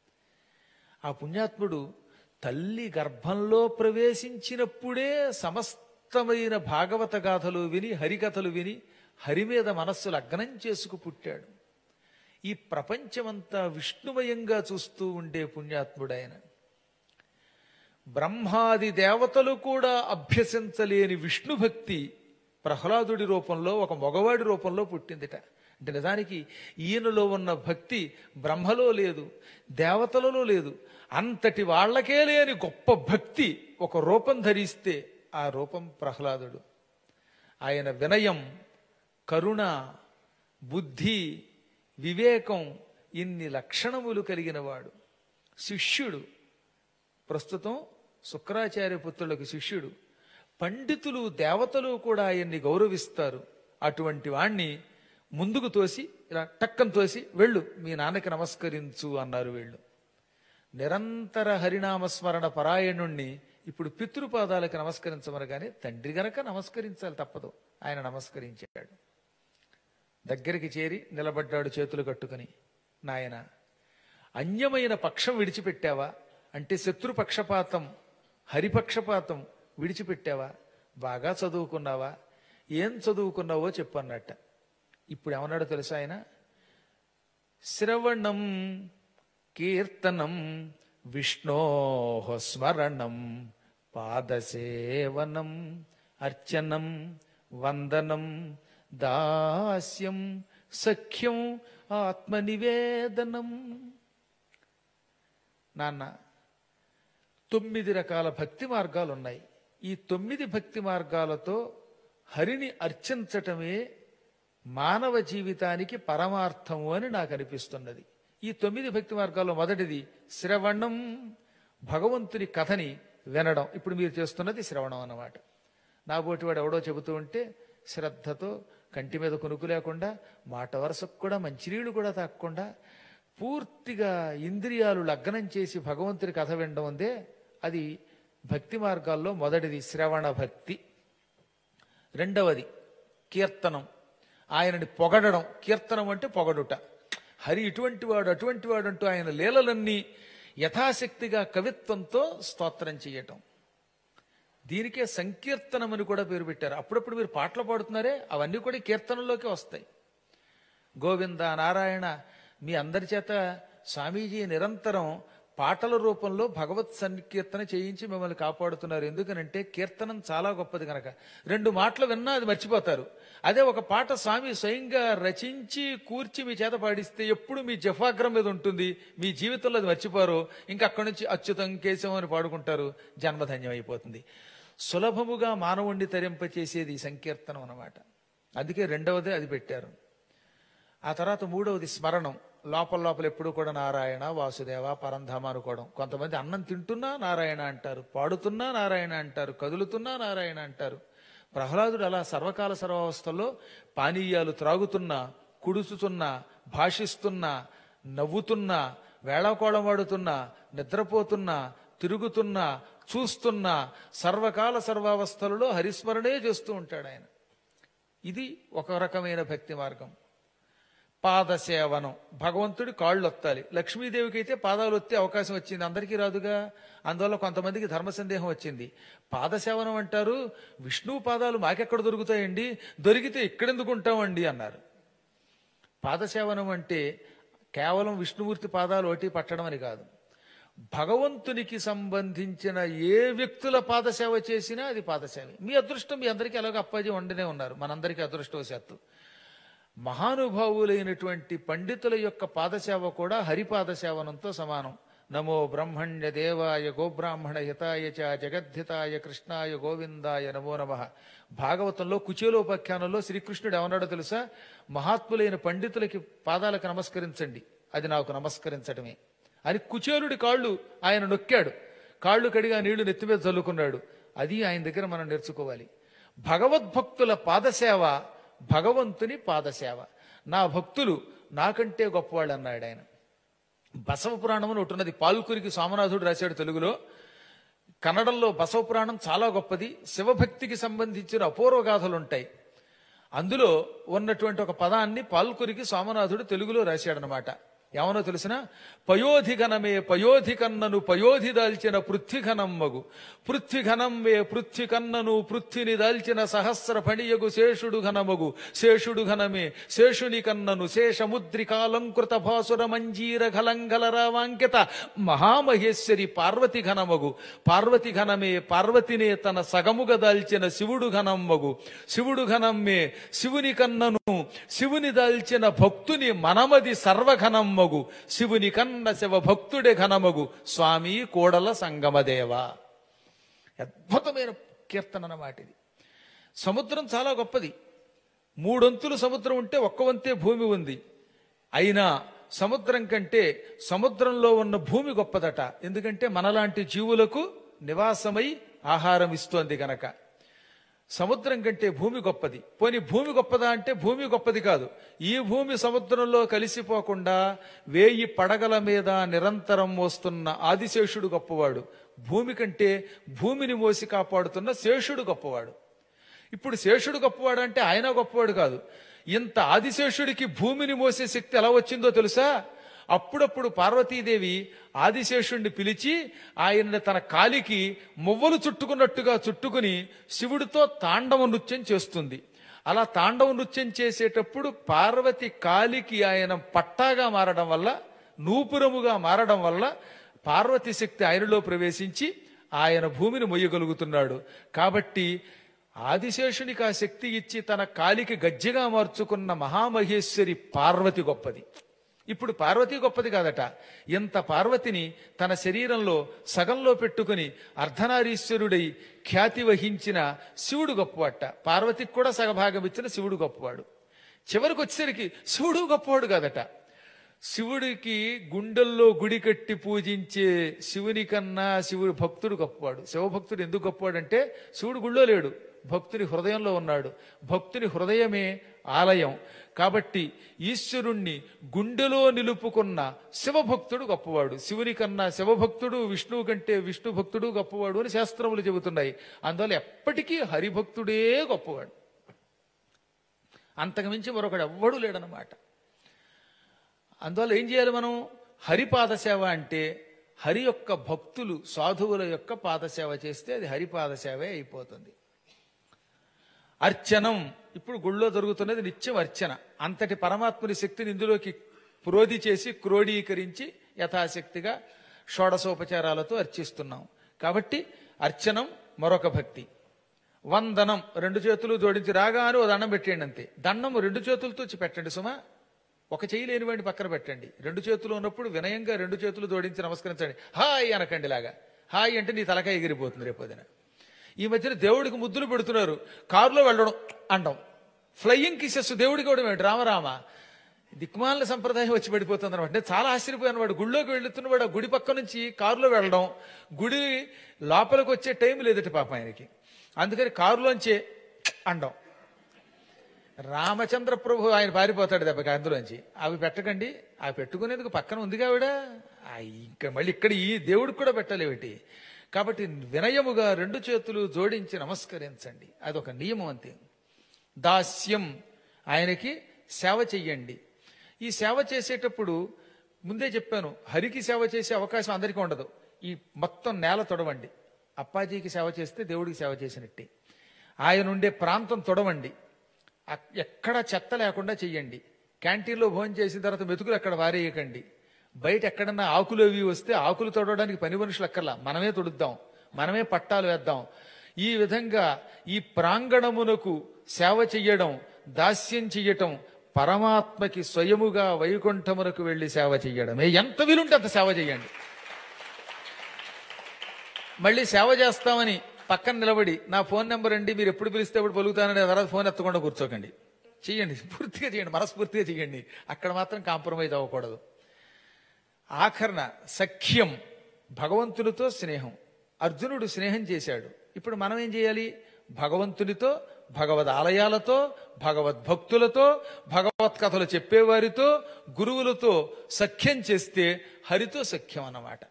ఆ పుణ్యాత్ముడు తల్లి గర్భంలో ప్రవేశించినప్పుడే సమస్తమైన భాగవత గాథలు విని, హరికథలు విని హరి మీద మనస్సు లగ్నం చేసుకు పుట్టాడు. ఈ ప్రపంచమంతా విష్ణుమయంగా చూస్తూ ఉండే పుణ్యాత్ముడైన. బ్రహ్మాది దేవతలు కూడా అభ్యసించలేని విష్ణు భక్తి ప్రహ్లాదుడి రూపంలో, ఒక మగవాడి రూపంలో పుట్టిందిట. అంటే నిజానికి ఈయనలో ఉన్న భక్తి బ్రహ్మలో లేదు, దేవతలలో లేదు. అంతటి వాళ్లకే లేని గొప్ప భక్తి ఒక రూపం ధరిస్తే ఆ రూపం ప్రహ్లాదుడు. ఆయన వినయం, కరుణ, బుద్ధి, వివేకం ఇన్ని లక్షణములు కలిగిన వాడు. శిష్యుడు, ప్రస్తుతం శుక్రాచార్య పుత్రులకు శిష్యుడు. పండితులు, దేవతలు కూడా ఆయన్ని గౌరవిస్తారు. అటువంటి వాణ్ణి ముందుకు తోసి ఇలా టక్కన తోసి వెళ్ళు, మీ నాన్నకి నమస్కరించు అన్నారు వీళ్ళు. నిరంతర హరినామస్మరణ పరాయణుణ్ణి ఇప్పుడు పితృపాదాలకు నమస్కరించమని, కానీ తండ్రి గనక నమస్కరించాలి తప్పదు. ఆయన నమస్కరించాడు. దగ్గరికి చేరి నిలబడ్డాడు చేతులు కట్టుకుని. నాయన, అన్యమైన పక్షం విడిచిపెట్టావా అంటే శత్రుపక్షపాతం, హరిపక్షపాతం విడిచిపెట్టావా? బాగా చదువుకున్నావా? ఏం చదువుకున్నావో చెప్పన్నట్ట. ఇప్పుడు ఏమన్నాడో తెలుసా ఆయన? శ్రవణం కీర్తనం విష్ణోః స్మరణం పాదసేవనం అర్చనం వందనం దాస్యం సఖ్యం ఆత్మనివేదనం. నాన్న, తొమ్మిది రకాల భక్తి మార్గాలు ఉన్నాయి. ఈ తొమ్మిది భక్తి మార్గాలతో హరిని అర్చించటమే మానవ జీవితానికి పరమార్థము అని నాకు అనిపిస్తున్నది. ఈ తొమ్మిది భక్తి మార్గాల్లో మొదటిది శ్రవణం, భగవంతుని కథని వినడం. ఇప్పుడు మీరు చేస్తున్నది శ్రవణం అన్నమాట. నాబోటి వాడు ఎవడో చెబుతూ ఉంటే శ్రద్ధతో, కంటి మీద కొనుక్కు లేకుండా, మాట వరుసకు కూడా మంచినీళ్లు కూడా తాగకుండా పూర్తిగా ఇంద్రియాలు లగ్నం చేసి భగవంతుని కథ వినడం ఉందే, అది భక్తి మార్గాల్లో మొదటిది శ్రవణ భక్తి. రెండవది కీర్తనం, ఆయనని పొగడడం. కీర్తనం అంటే పొగడుట. హరి ఇటువంటి వాడు, అటువంటి వాడు అంటూ ఆయన లీలలన్నీ యథాశక్తిగా కవిత్వంతో స్తోత్రం చేయటం. దీనికే సంకీర్తనం అని కూడా పేరు పెట్టారు. అప్పుడప్పుడు మీరు పాటలు పాడుతున్నారే, అవన్నీ కూడా కీర్తనలోకి వస్తాయి. గోవింద, నారాయణ, మీ అందరి చేత స్వామీజీ నిరంతరం పాటల రూపంలో భగవత్ సంకీర్తన చేయించి మిమ్మల్ని కాపాడుతున్నారు. ఎందుకనంటే కీర్తనం చాలా గొప్పది కనుక. రెండు మాటలు విన్నా అది మర్చిపోతారు. అదే ఒక పాట స్వామి స్వయంగా రచించి కూర్చి మీ చేత పాడిస్తే ఎప్పుడు మీ జఫాగ్రం మీద ఉంటుంది. మీ జీవితంలో అది మర్చిపోరు. ఇంకా అక్కడి నుంచి అచ్యుతం కేశవం అని పాడుకుంటారు. జన్మధన్యం అయిపోతుంది. సులభముగా మానవుణ్ణి తరింపచేసేది సంకీర్తనం అన్నమాట. అందుకే రెండవదే అది పెట్టారు. ఆ తర్వాత మూడవది స్మరణం. లోపల లోపల ఎప్పుడు కూడా నారాయణ, వాసుదేవ, పరంధామ అనుకోవడం. కొంతమంది అన్నం తింటున్నా నారాయణ అంటారు, పాడుతున్నా నారాయణ అంటారు, కదులుతున్నా నారాయణ అంటారు. ప్రహ్లాదుడు అలా సర్వకాల సర్వావస్థల్లో పానీయాలు త్రాగుతున్నా, కుడుచుతున్నా, భాషిస్తున్నా, నవ్వుతున్నా, వేళాకోళమాడుతున్నా, నిద్రపోతున్నా, తిరుగుతున్నా, చూస్తున్నా, సర్వకాల సర్వావస్థలలో హరిస్మరణే చేస్తూ ఉంటాడు ఆయన. ఇది ఒక రకమైన భక్తి మార్గం. పాదసేవనం, భగవంతుడి కాళ్ళు ఒత్తాలి. లక్ష్మీదేవికి అయితే పాదాలు ఒత్తే అవకాశం వచ్చింది, అందరికీ రాదుగా. అందువల్ల కొంతమందికి ధర్మ సందేహం వచ్చింది. పాదసేవనం అంటారు, విష్ణువు పాదాలు మాకెక్కడ దొరుకుతాయండి, దొరికితే ఇక్కడెందుకు ఉంటామండి అన్నారు. పాదసేవనం అంటే కేవలం విష్ణుమూర్తి పాదాలు ఒకటి పట్టడం అని కాదు. భగవంతునికి సంబంధించిన ఏ వ్యక్తుల పాదసేవ చేసినా అది పాదసేవ. మీ అదృష్టం మీ అందరికీ ఎలాగో అప్పాజీ వండనే ఉన్నారు, మనందరికీ అదృష్టవశాత్తు. మహానుభావులైనటువంటి పండితుల యొక్క పాదసేవ కూడా హరిపాదసేవనంతో సమానం. నమో బ్రహ్మణ్య దేవాయ గోబ్రాహ్మణ హితాయ చ జగద్ధితాయ కృష్ణాయ గోవిందాయ నమో నమః. భాగవతంలో కుచేలోపాఖ్యానంలో శ్రీకృష్ణుడు ఏమన్నాడో తెలుసా? మహాత్ములైన పండితులకి పాదాలకు నమస్కరించండి, అది నాకు నమస్కరించడమే అని కుచేలుడి కాళ్ళు ఆయన నొక్కాడు. కాళ్ళు కడిగా నీళ్లు నెత్తి మీద చల్లుకున్నాడు. అది ఆయన దగ్గర మనం నేర్చుకోవాలి. భగవద్భక్తుల పాదసేవ భగవంతుని పాదసేవ. నా భక్తులు నాకంటే గొప్పవాళ్ళు అన్నాడు ఆయన. బసవ పురాణం అని ఒకటి ఉన్నది, పాల్కురికి సోమనాథుడు రాశాడు తెలుగులో. కన్నడంలో బసవ పురాణం చాలా గొప్పది. శివభక్తికి సంబంధించిన అపూర్వ గాథలు ఉంటాయి. అందులో ఉన్నటువంటి ఒక పదాన్ని పాల్కురికి సోమనాథుడు తెలుగులో రాశాడనమాట. ఏమనో తెలిసిన? పయోధిఘనమే పయోధి కన్నను పయోధి దాల్చిన పృథ్వీఘనమ్మగు పృథ్వీఘనం వే పృథ్వీ కన్నను పృథ్విని దాల్చిన సహస్ర ఫణియగు శేషుడు ఘనమగు శేషుడు ఘనమే శేషుని కన్నను శేషముద్రికాలంకృత భాసుర మంజీర ఘలంఘలరావాంకిత మహామహేశ్వరి పార్వతి ఘనమగు పార్వతి ఘనమే పార్వతినే తన సగముగా దాల్చిన శివుడు ఘనమ్మగు శివుడు ఘనమ్మే శివుని కన్నను శివుని దాల్చిన భక్తుని మనమది సర్వఘనమ్మ శివుని కన్న శివ భక్తుడే ఘనమగు స్వామి కోడల సంగమదేవ. అద్భుతమైన కీర్తన అన్నమాట ఇది. సముద్రం చాలా గొప్పది. మూడొంతులు సముద్రం ఉంటే ఒక్క వంతే భూమి ఉంది. అయినా సముద్రం కంటే సముద్రంలో ఉన్న భూమి గొప్పదట. ఎందుకంటే మనలాంటి జీవులకు నివాసమై ఆహారం ఇస్తోంది గనక. సముద్రం కంటే భూమి గొప్పది. పోని భూమి గొప్పదా అంటే భూమి గొప్పది కాదు. ఈ భూమి సముద్రంలో కలిసిపోకుండా వేయి పడగల మీద నిరంతరం మోస్తున్న ఆదిశేషుడు గొప్పవాడు. భూమి కంటే భూమిని మోసి కాపాడుతున్న శేషుడు గొప్పవాడు. ఇప్పుడు శేషుడు గొప్పవాడు అంటే ఆయన గొప్పవాడు కాదు. ఇంత ఆదిశేషుడికి భూమిని మోసే శక్తి ఎలా వచ్చిందో తెలుసా? అప్పుడప్పుడు పార్వతీదేవి ఆదిశేషుణ్ణి పిలిచి ఆయన్ని తన కాలికి మువ్వలు చుట్టుకున్నట్టుగా చుట్టుకుని శివుడితో తాండవ నృత్యం చేస్తుంది. అలా తాండవ నృత్యం చేసేటప్పుడు పార్వతి కాలికి ఆయన పట్టాగా మారడం వల్ల, నూపురముగా మారడం వల్ల పార్వతి శక్తి ఆయనలో ప్రవేశించి ఆయన భూమిని మొయ్యగలుగుతున్నాడు. కాబట్టి ఆదిశేషునికి ఆ శక్తి ఇచ్చి తన కాలికి గజ్జెగా మార్చుకున్న మహామహేశ్వరి పార్వతి గొప్పది. ఇప్పుడు పార్వతి గొప్పది కాదట. ఇంత పార్వతిని తన శరీరంలో సగంలో పెట్టుకుని అర్ధనారీశ్వరుడై ఖ్యాతి వహించిన శివుడు గొప్పవాట. పార్వతికి కూడా సగభాగం ఇచ్చిన శివుడు గొప్పవాడు. చివరికి వచ్చేసరికి శివుడు గొప్పవాడు కాదట. శివుడికి గుండెల్లో గుడి కట్టి పూజించే శివుని కన్నా శివుడు భక్తుడు గొప్పవాడు. శివభక్తుడు ఎందుకు గొప్పవాడంటే శివుడు గుళ్ళో లేడు, భక్తుని హృదయంలో ఉన్నాడు. భక్తుని హృదయమే ఆలయం. కాబట్టి ఈశ్వరుణ్ణి గుండెలో నిలుపుకున్న శివభక్తుడు గొప్పవాడు. శివుని కన్నా శివభక్తుడు, విష్ణువు కంటే విష్ణు భక్తుడు గొప్పవాడు అని శాస్త్రములు చెబుతున్నాయి. అందువల్ల ఎప్పటికీ హరిభక్తుడే గొప్పవాడు. అంతకుమించి మరొకడు ఎవ్వడూ లేడనమాట. అందువల్ల ఏం చేయాలి మనం? హరిపాదసేవ అంటే హరి యొక్క భక్తులు సాధువుల యొక్క పాదసేవ చేస్తే అది హరిపాదసేవే అయిపోతుంది. అర్చనం ఇప్పుడు గుళ్ళో జరుగుతున్నది నిత్యం అర్చన. అంతటి పరమాత్ముని శక్తిని ఇందులోకి ప్రోధి చేసి క్రోడీకరించి యథాశక్తిగా షోడశోపచారాలతో అర్చిస్తున్నాం. కాబట్టి అర్చనం మరొక భక్తి. వందనం రెండు చేతులు జోడించి రాగానే ఓ దండం పెట్టండి అంతే. దండం రెండు చేతులతో పెట్టండి సుమా. ఒక చెయ్యి లేనివాడిని పక్కన పెట్టండి. రెండు చేతులు ఉన్నప్పుడు వినయంగా రెండు చేతులు జోడించి నమస్కరించండి. హాయ్ అనకండి. లాగా హాయ్ అంటే నీ తలకాయ ఎగిరిపోతుంది రేపొద్దున. ఈ మధ్యన దేవుడికి ముద్దులు పెడుతున్నారు, కారులో వెళ్ళడం అండం, ఫ్లయింగ్ కిసెస్ దేవుడికి ఇవ్వడం ఏంటి? రామరామ, దిక్మాల సంప్రదాయం వచ్చి పడిపోతుంది అనమాట. నేను చాలా ఆశ్చర్యపోయాను. వాడు గుడిలోకి వెళుతున్నవాడు గుడి పక్క నుంచి కారులో వెళ్ళడం, గుడి లోపలికి వచ్చే టైం లేదట పాపం ఆయనకి. అందుకని కారులోంచే అండం. రామచంద్ర ప్రభు ఆయన పారిపోతాడు దెబ్బకి అందులోంచి. అవి పెట్టకండి. అవి పెట్టుకునేందుకు పక్కన ఉంది కావిడ. ఇంకా మళ్ళీ ఇక్కడ ఈ దేవుడికి కూడా పెట్టలేవిటి. కాబట్టి వినయముగా రెండు చేతులు జోడించి నమస్కరించండి. అదొక నియమం అంతే. దాస్యం, ఆయనకి సేవ చెయ్యండి. ఈ సేవ చేసేటప్పుడు ముందే చెప్పాను, హరికి సేవ చేసే అవకాశం అందరికీ ఉండదు. ఈ మొత్తం నేల తొడవండి. అప్పాజీకి సేవ చేస్తే దేవుడికి సేవ చేసినట్టే. ఆయన ఉండే ప్రాంతం తొడవండి. ఎక్కడ చెత్త లేకుండా చెయ్యండి. క్యాంటీన్లో భోజనం చేసిన తర్వాత మెతుకులు అక్కడ వారేయకండి. బయట ఎక్కడన్నా ఆకులు అవి వస్తే ఆకులు తొడవడానికి పని మనుషులు అక్కర్లా, మనమే తొడుద్దాం, మనమే పట్టాలు వేద్దాం. ఈ విధంగా ఈ ప్రాంగణమునకు సేవ చెయ్యడం, దాస్యం చెయ్యటం, పరమాత్మకి స్వయముగా వైకుంఠమునకు వెళ్లి సేవ చెయ్యడమే. ఎంత వీలుంటే అంత సేవ చెయ్యండి. మళ్ళీ సేవ చేస్తామని పక్కన నిలబడి నా ఫోన్ నెంబర్ అండి, మీరు ఎప్పుడు పిలిస్తే ఎప్పుడు పలుకుతానని తర్వాత ఫోన్ ఎత్తకుండా కూర్చోకండి. చెయ్యండి, పూర్తిగా చేయండి, మనస్ఫూర్తిగా చెయ్యండి. అక్కడ మాత్రం కాంప్రమైజ్ అవ్వకూడదు. ఆఖరణ సఖ్యం, భగవంతునితో స్నేహం. అర్జునుడు స్నేహం చేశాడు. ఇప్పుడు మనం ఏం చేయాలి? భగవంతునితో, భగవద్ ఆలయాలతో, భగవద్భక్తులతో, భగవత్ కథలు చెప్పేవారితో, గురువులతో సఖ్యం చేస్తే హరితో సఖ్యం అన్నమాట.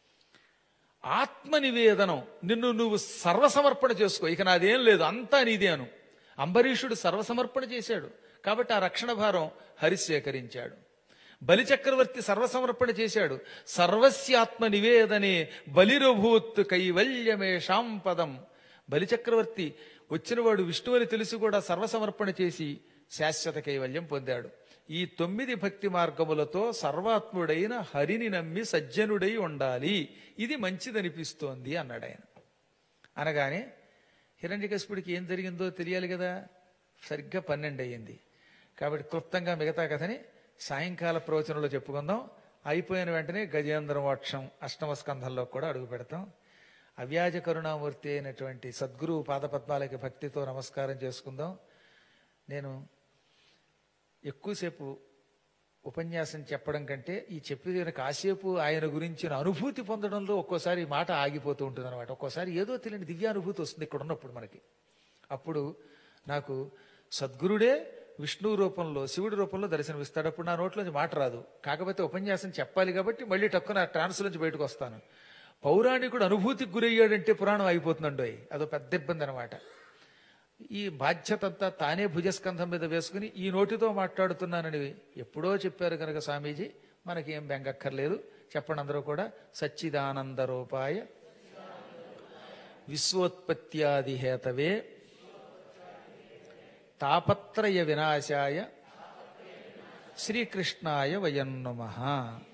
ఆత్మ నివేదనం, నిన్ను నువ్వు సర్వసమర్పణ చేసుకో, ఇక నాదేం లేదు అంతా నీదే అను. అంబరీషుడు సర్వసమర్పణ చేశాడు కాబట్టి ఆ రక్షణ భారం హరి స్వీకరించాడు. బలిచక్రవర్తి సర్వసమర్పణ చేశాడు. సర్వస్యాత్మ నివేదనే బలిరభూత్ కైవల్యమేషాం పదం. బలిచక్రవర్తి వచ్చినవాడు విష్ణువని తెలిసి కూడా సర్వసమర్పణ చేసి శాశ్వత కైవల్యం పొందాడు. ఈ తొమ్మిది భక్తి మార్గములతో సర్వాత్ముడైన హరిని నమ్మి సజ్జనుడై ఉండాలి, ఇది మంచిదనిపిస్తోంది అన్నాడు ఆయన. అనగానే హిరణ్యకశిపుడికి ఏం జరిగిందో తెలియాలి కదా. సరిగ్గా పన్నెండు అయ్యింది కాబట్టి క్లుప్తంగా మిగతా కథని సాయంకాల ప్రవచనంలో చెప్పుకుందాం. అయిపోయిన వెంటనే గజేంద్ర మోక్షం అష్టమ స్కంధంలో కూడా అడుగు పెడతాం. అవ్యాజ కరుణామూర్తి అయినటువంటి సద్గురు పాదపద్మాలకి భక్తితో నమస్కారం చేసుకుందాం. నేను ఎక్కువసేపు ఉపన్యాసం చెప్పడం కంటే ఈ చెప్పేది కాసేపు ఆయన గురించిన అనుభూతి పొందడంలో ఒక్కోసారి మాట ఆగిపోతూ ఉంటుంది అనమాట. ఒక్కోసారి ఏదో తెలియని దివ్యానుభూతి వస్తుంది ఇక్కడ ఉన్నప్పుడు మనకి. అప్పుడు నాకు సద్గురుడే విష్ణు రూపంలో, శివుడి రూపంలో దర్శనమిస్తాడు. అప్పుడు నా నోట్లోంచి మాట రాదు. కాకపోతే ఉపన్యాసం చెప్పాలి కాబట్టి మళ్ళీ టక్కున ట్రాన్స్ నుంచి బయటకు వస్తాను. పౌరాణికుడు అనుభూతికి గురయ్యాడంటే పురాణం అయిపోతుందండో, అదో పెద్ద ఇబ్బంది అనమాట. ఈ బాధ్యత అంతా తానే భుజస్కంధం మీద వేసుకుని ఈ నోటితో మాట్లాడుతున్నానని ఎప్పుడో చెప్పారు కనుక స్వామీజీ మనకేం బెంగక్కర్లేదు. చెప్పండి అందరూ కూడా. సచ్చిదానంద రూపాయ విశ్వోత్పత్యాది హేతవే తాపత్రయ వినాశాయ శ్రీకృష్ణాయ వయం నమః.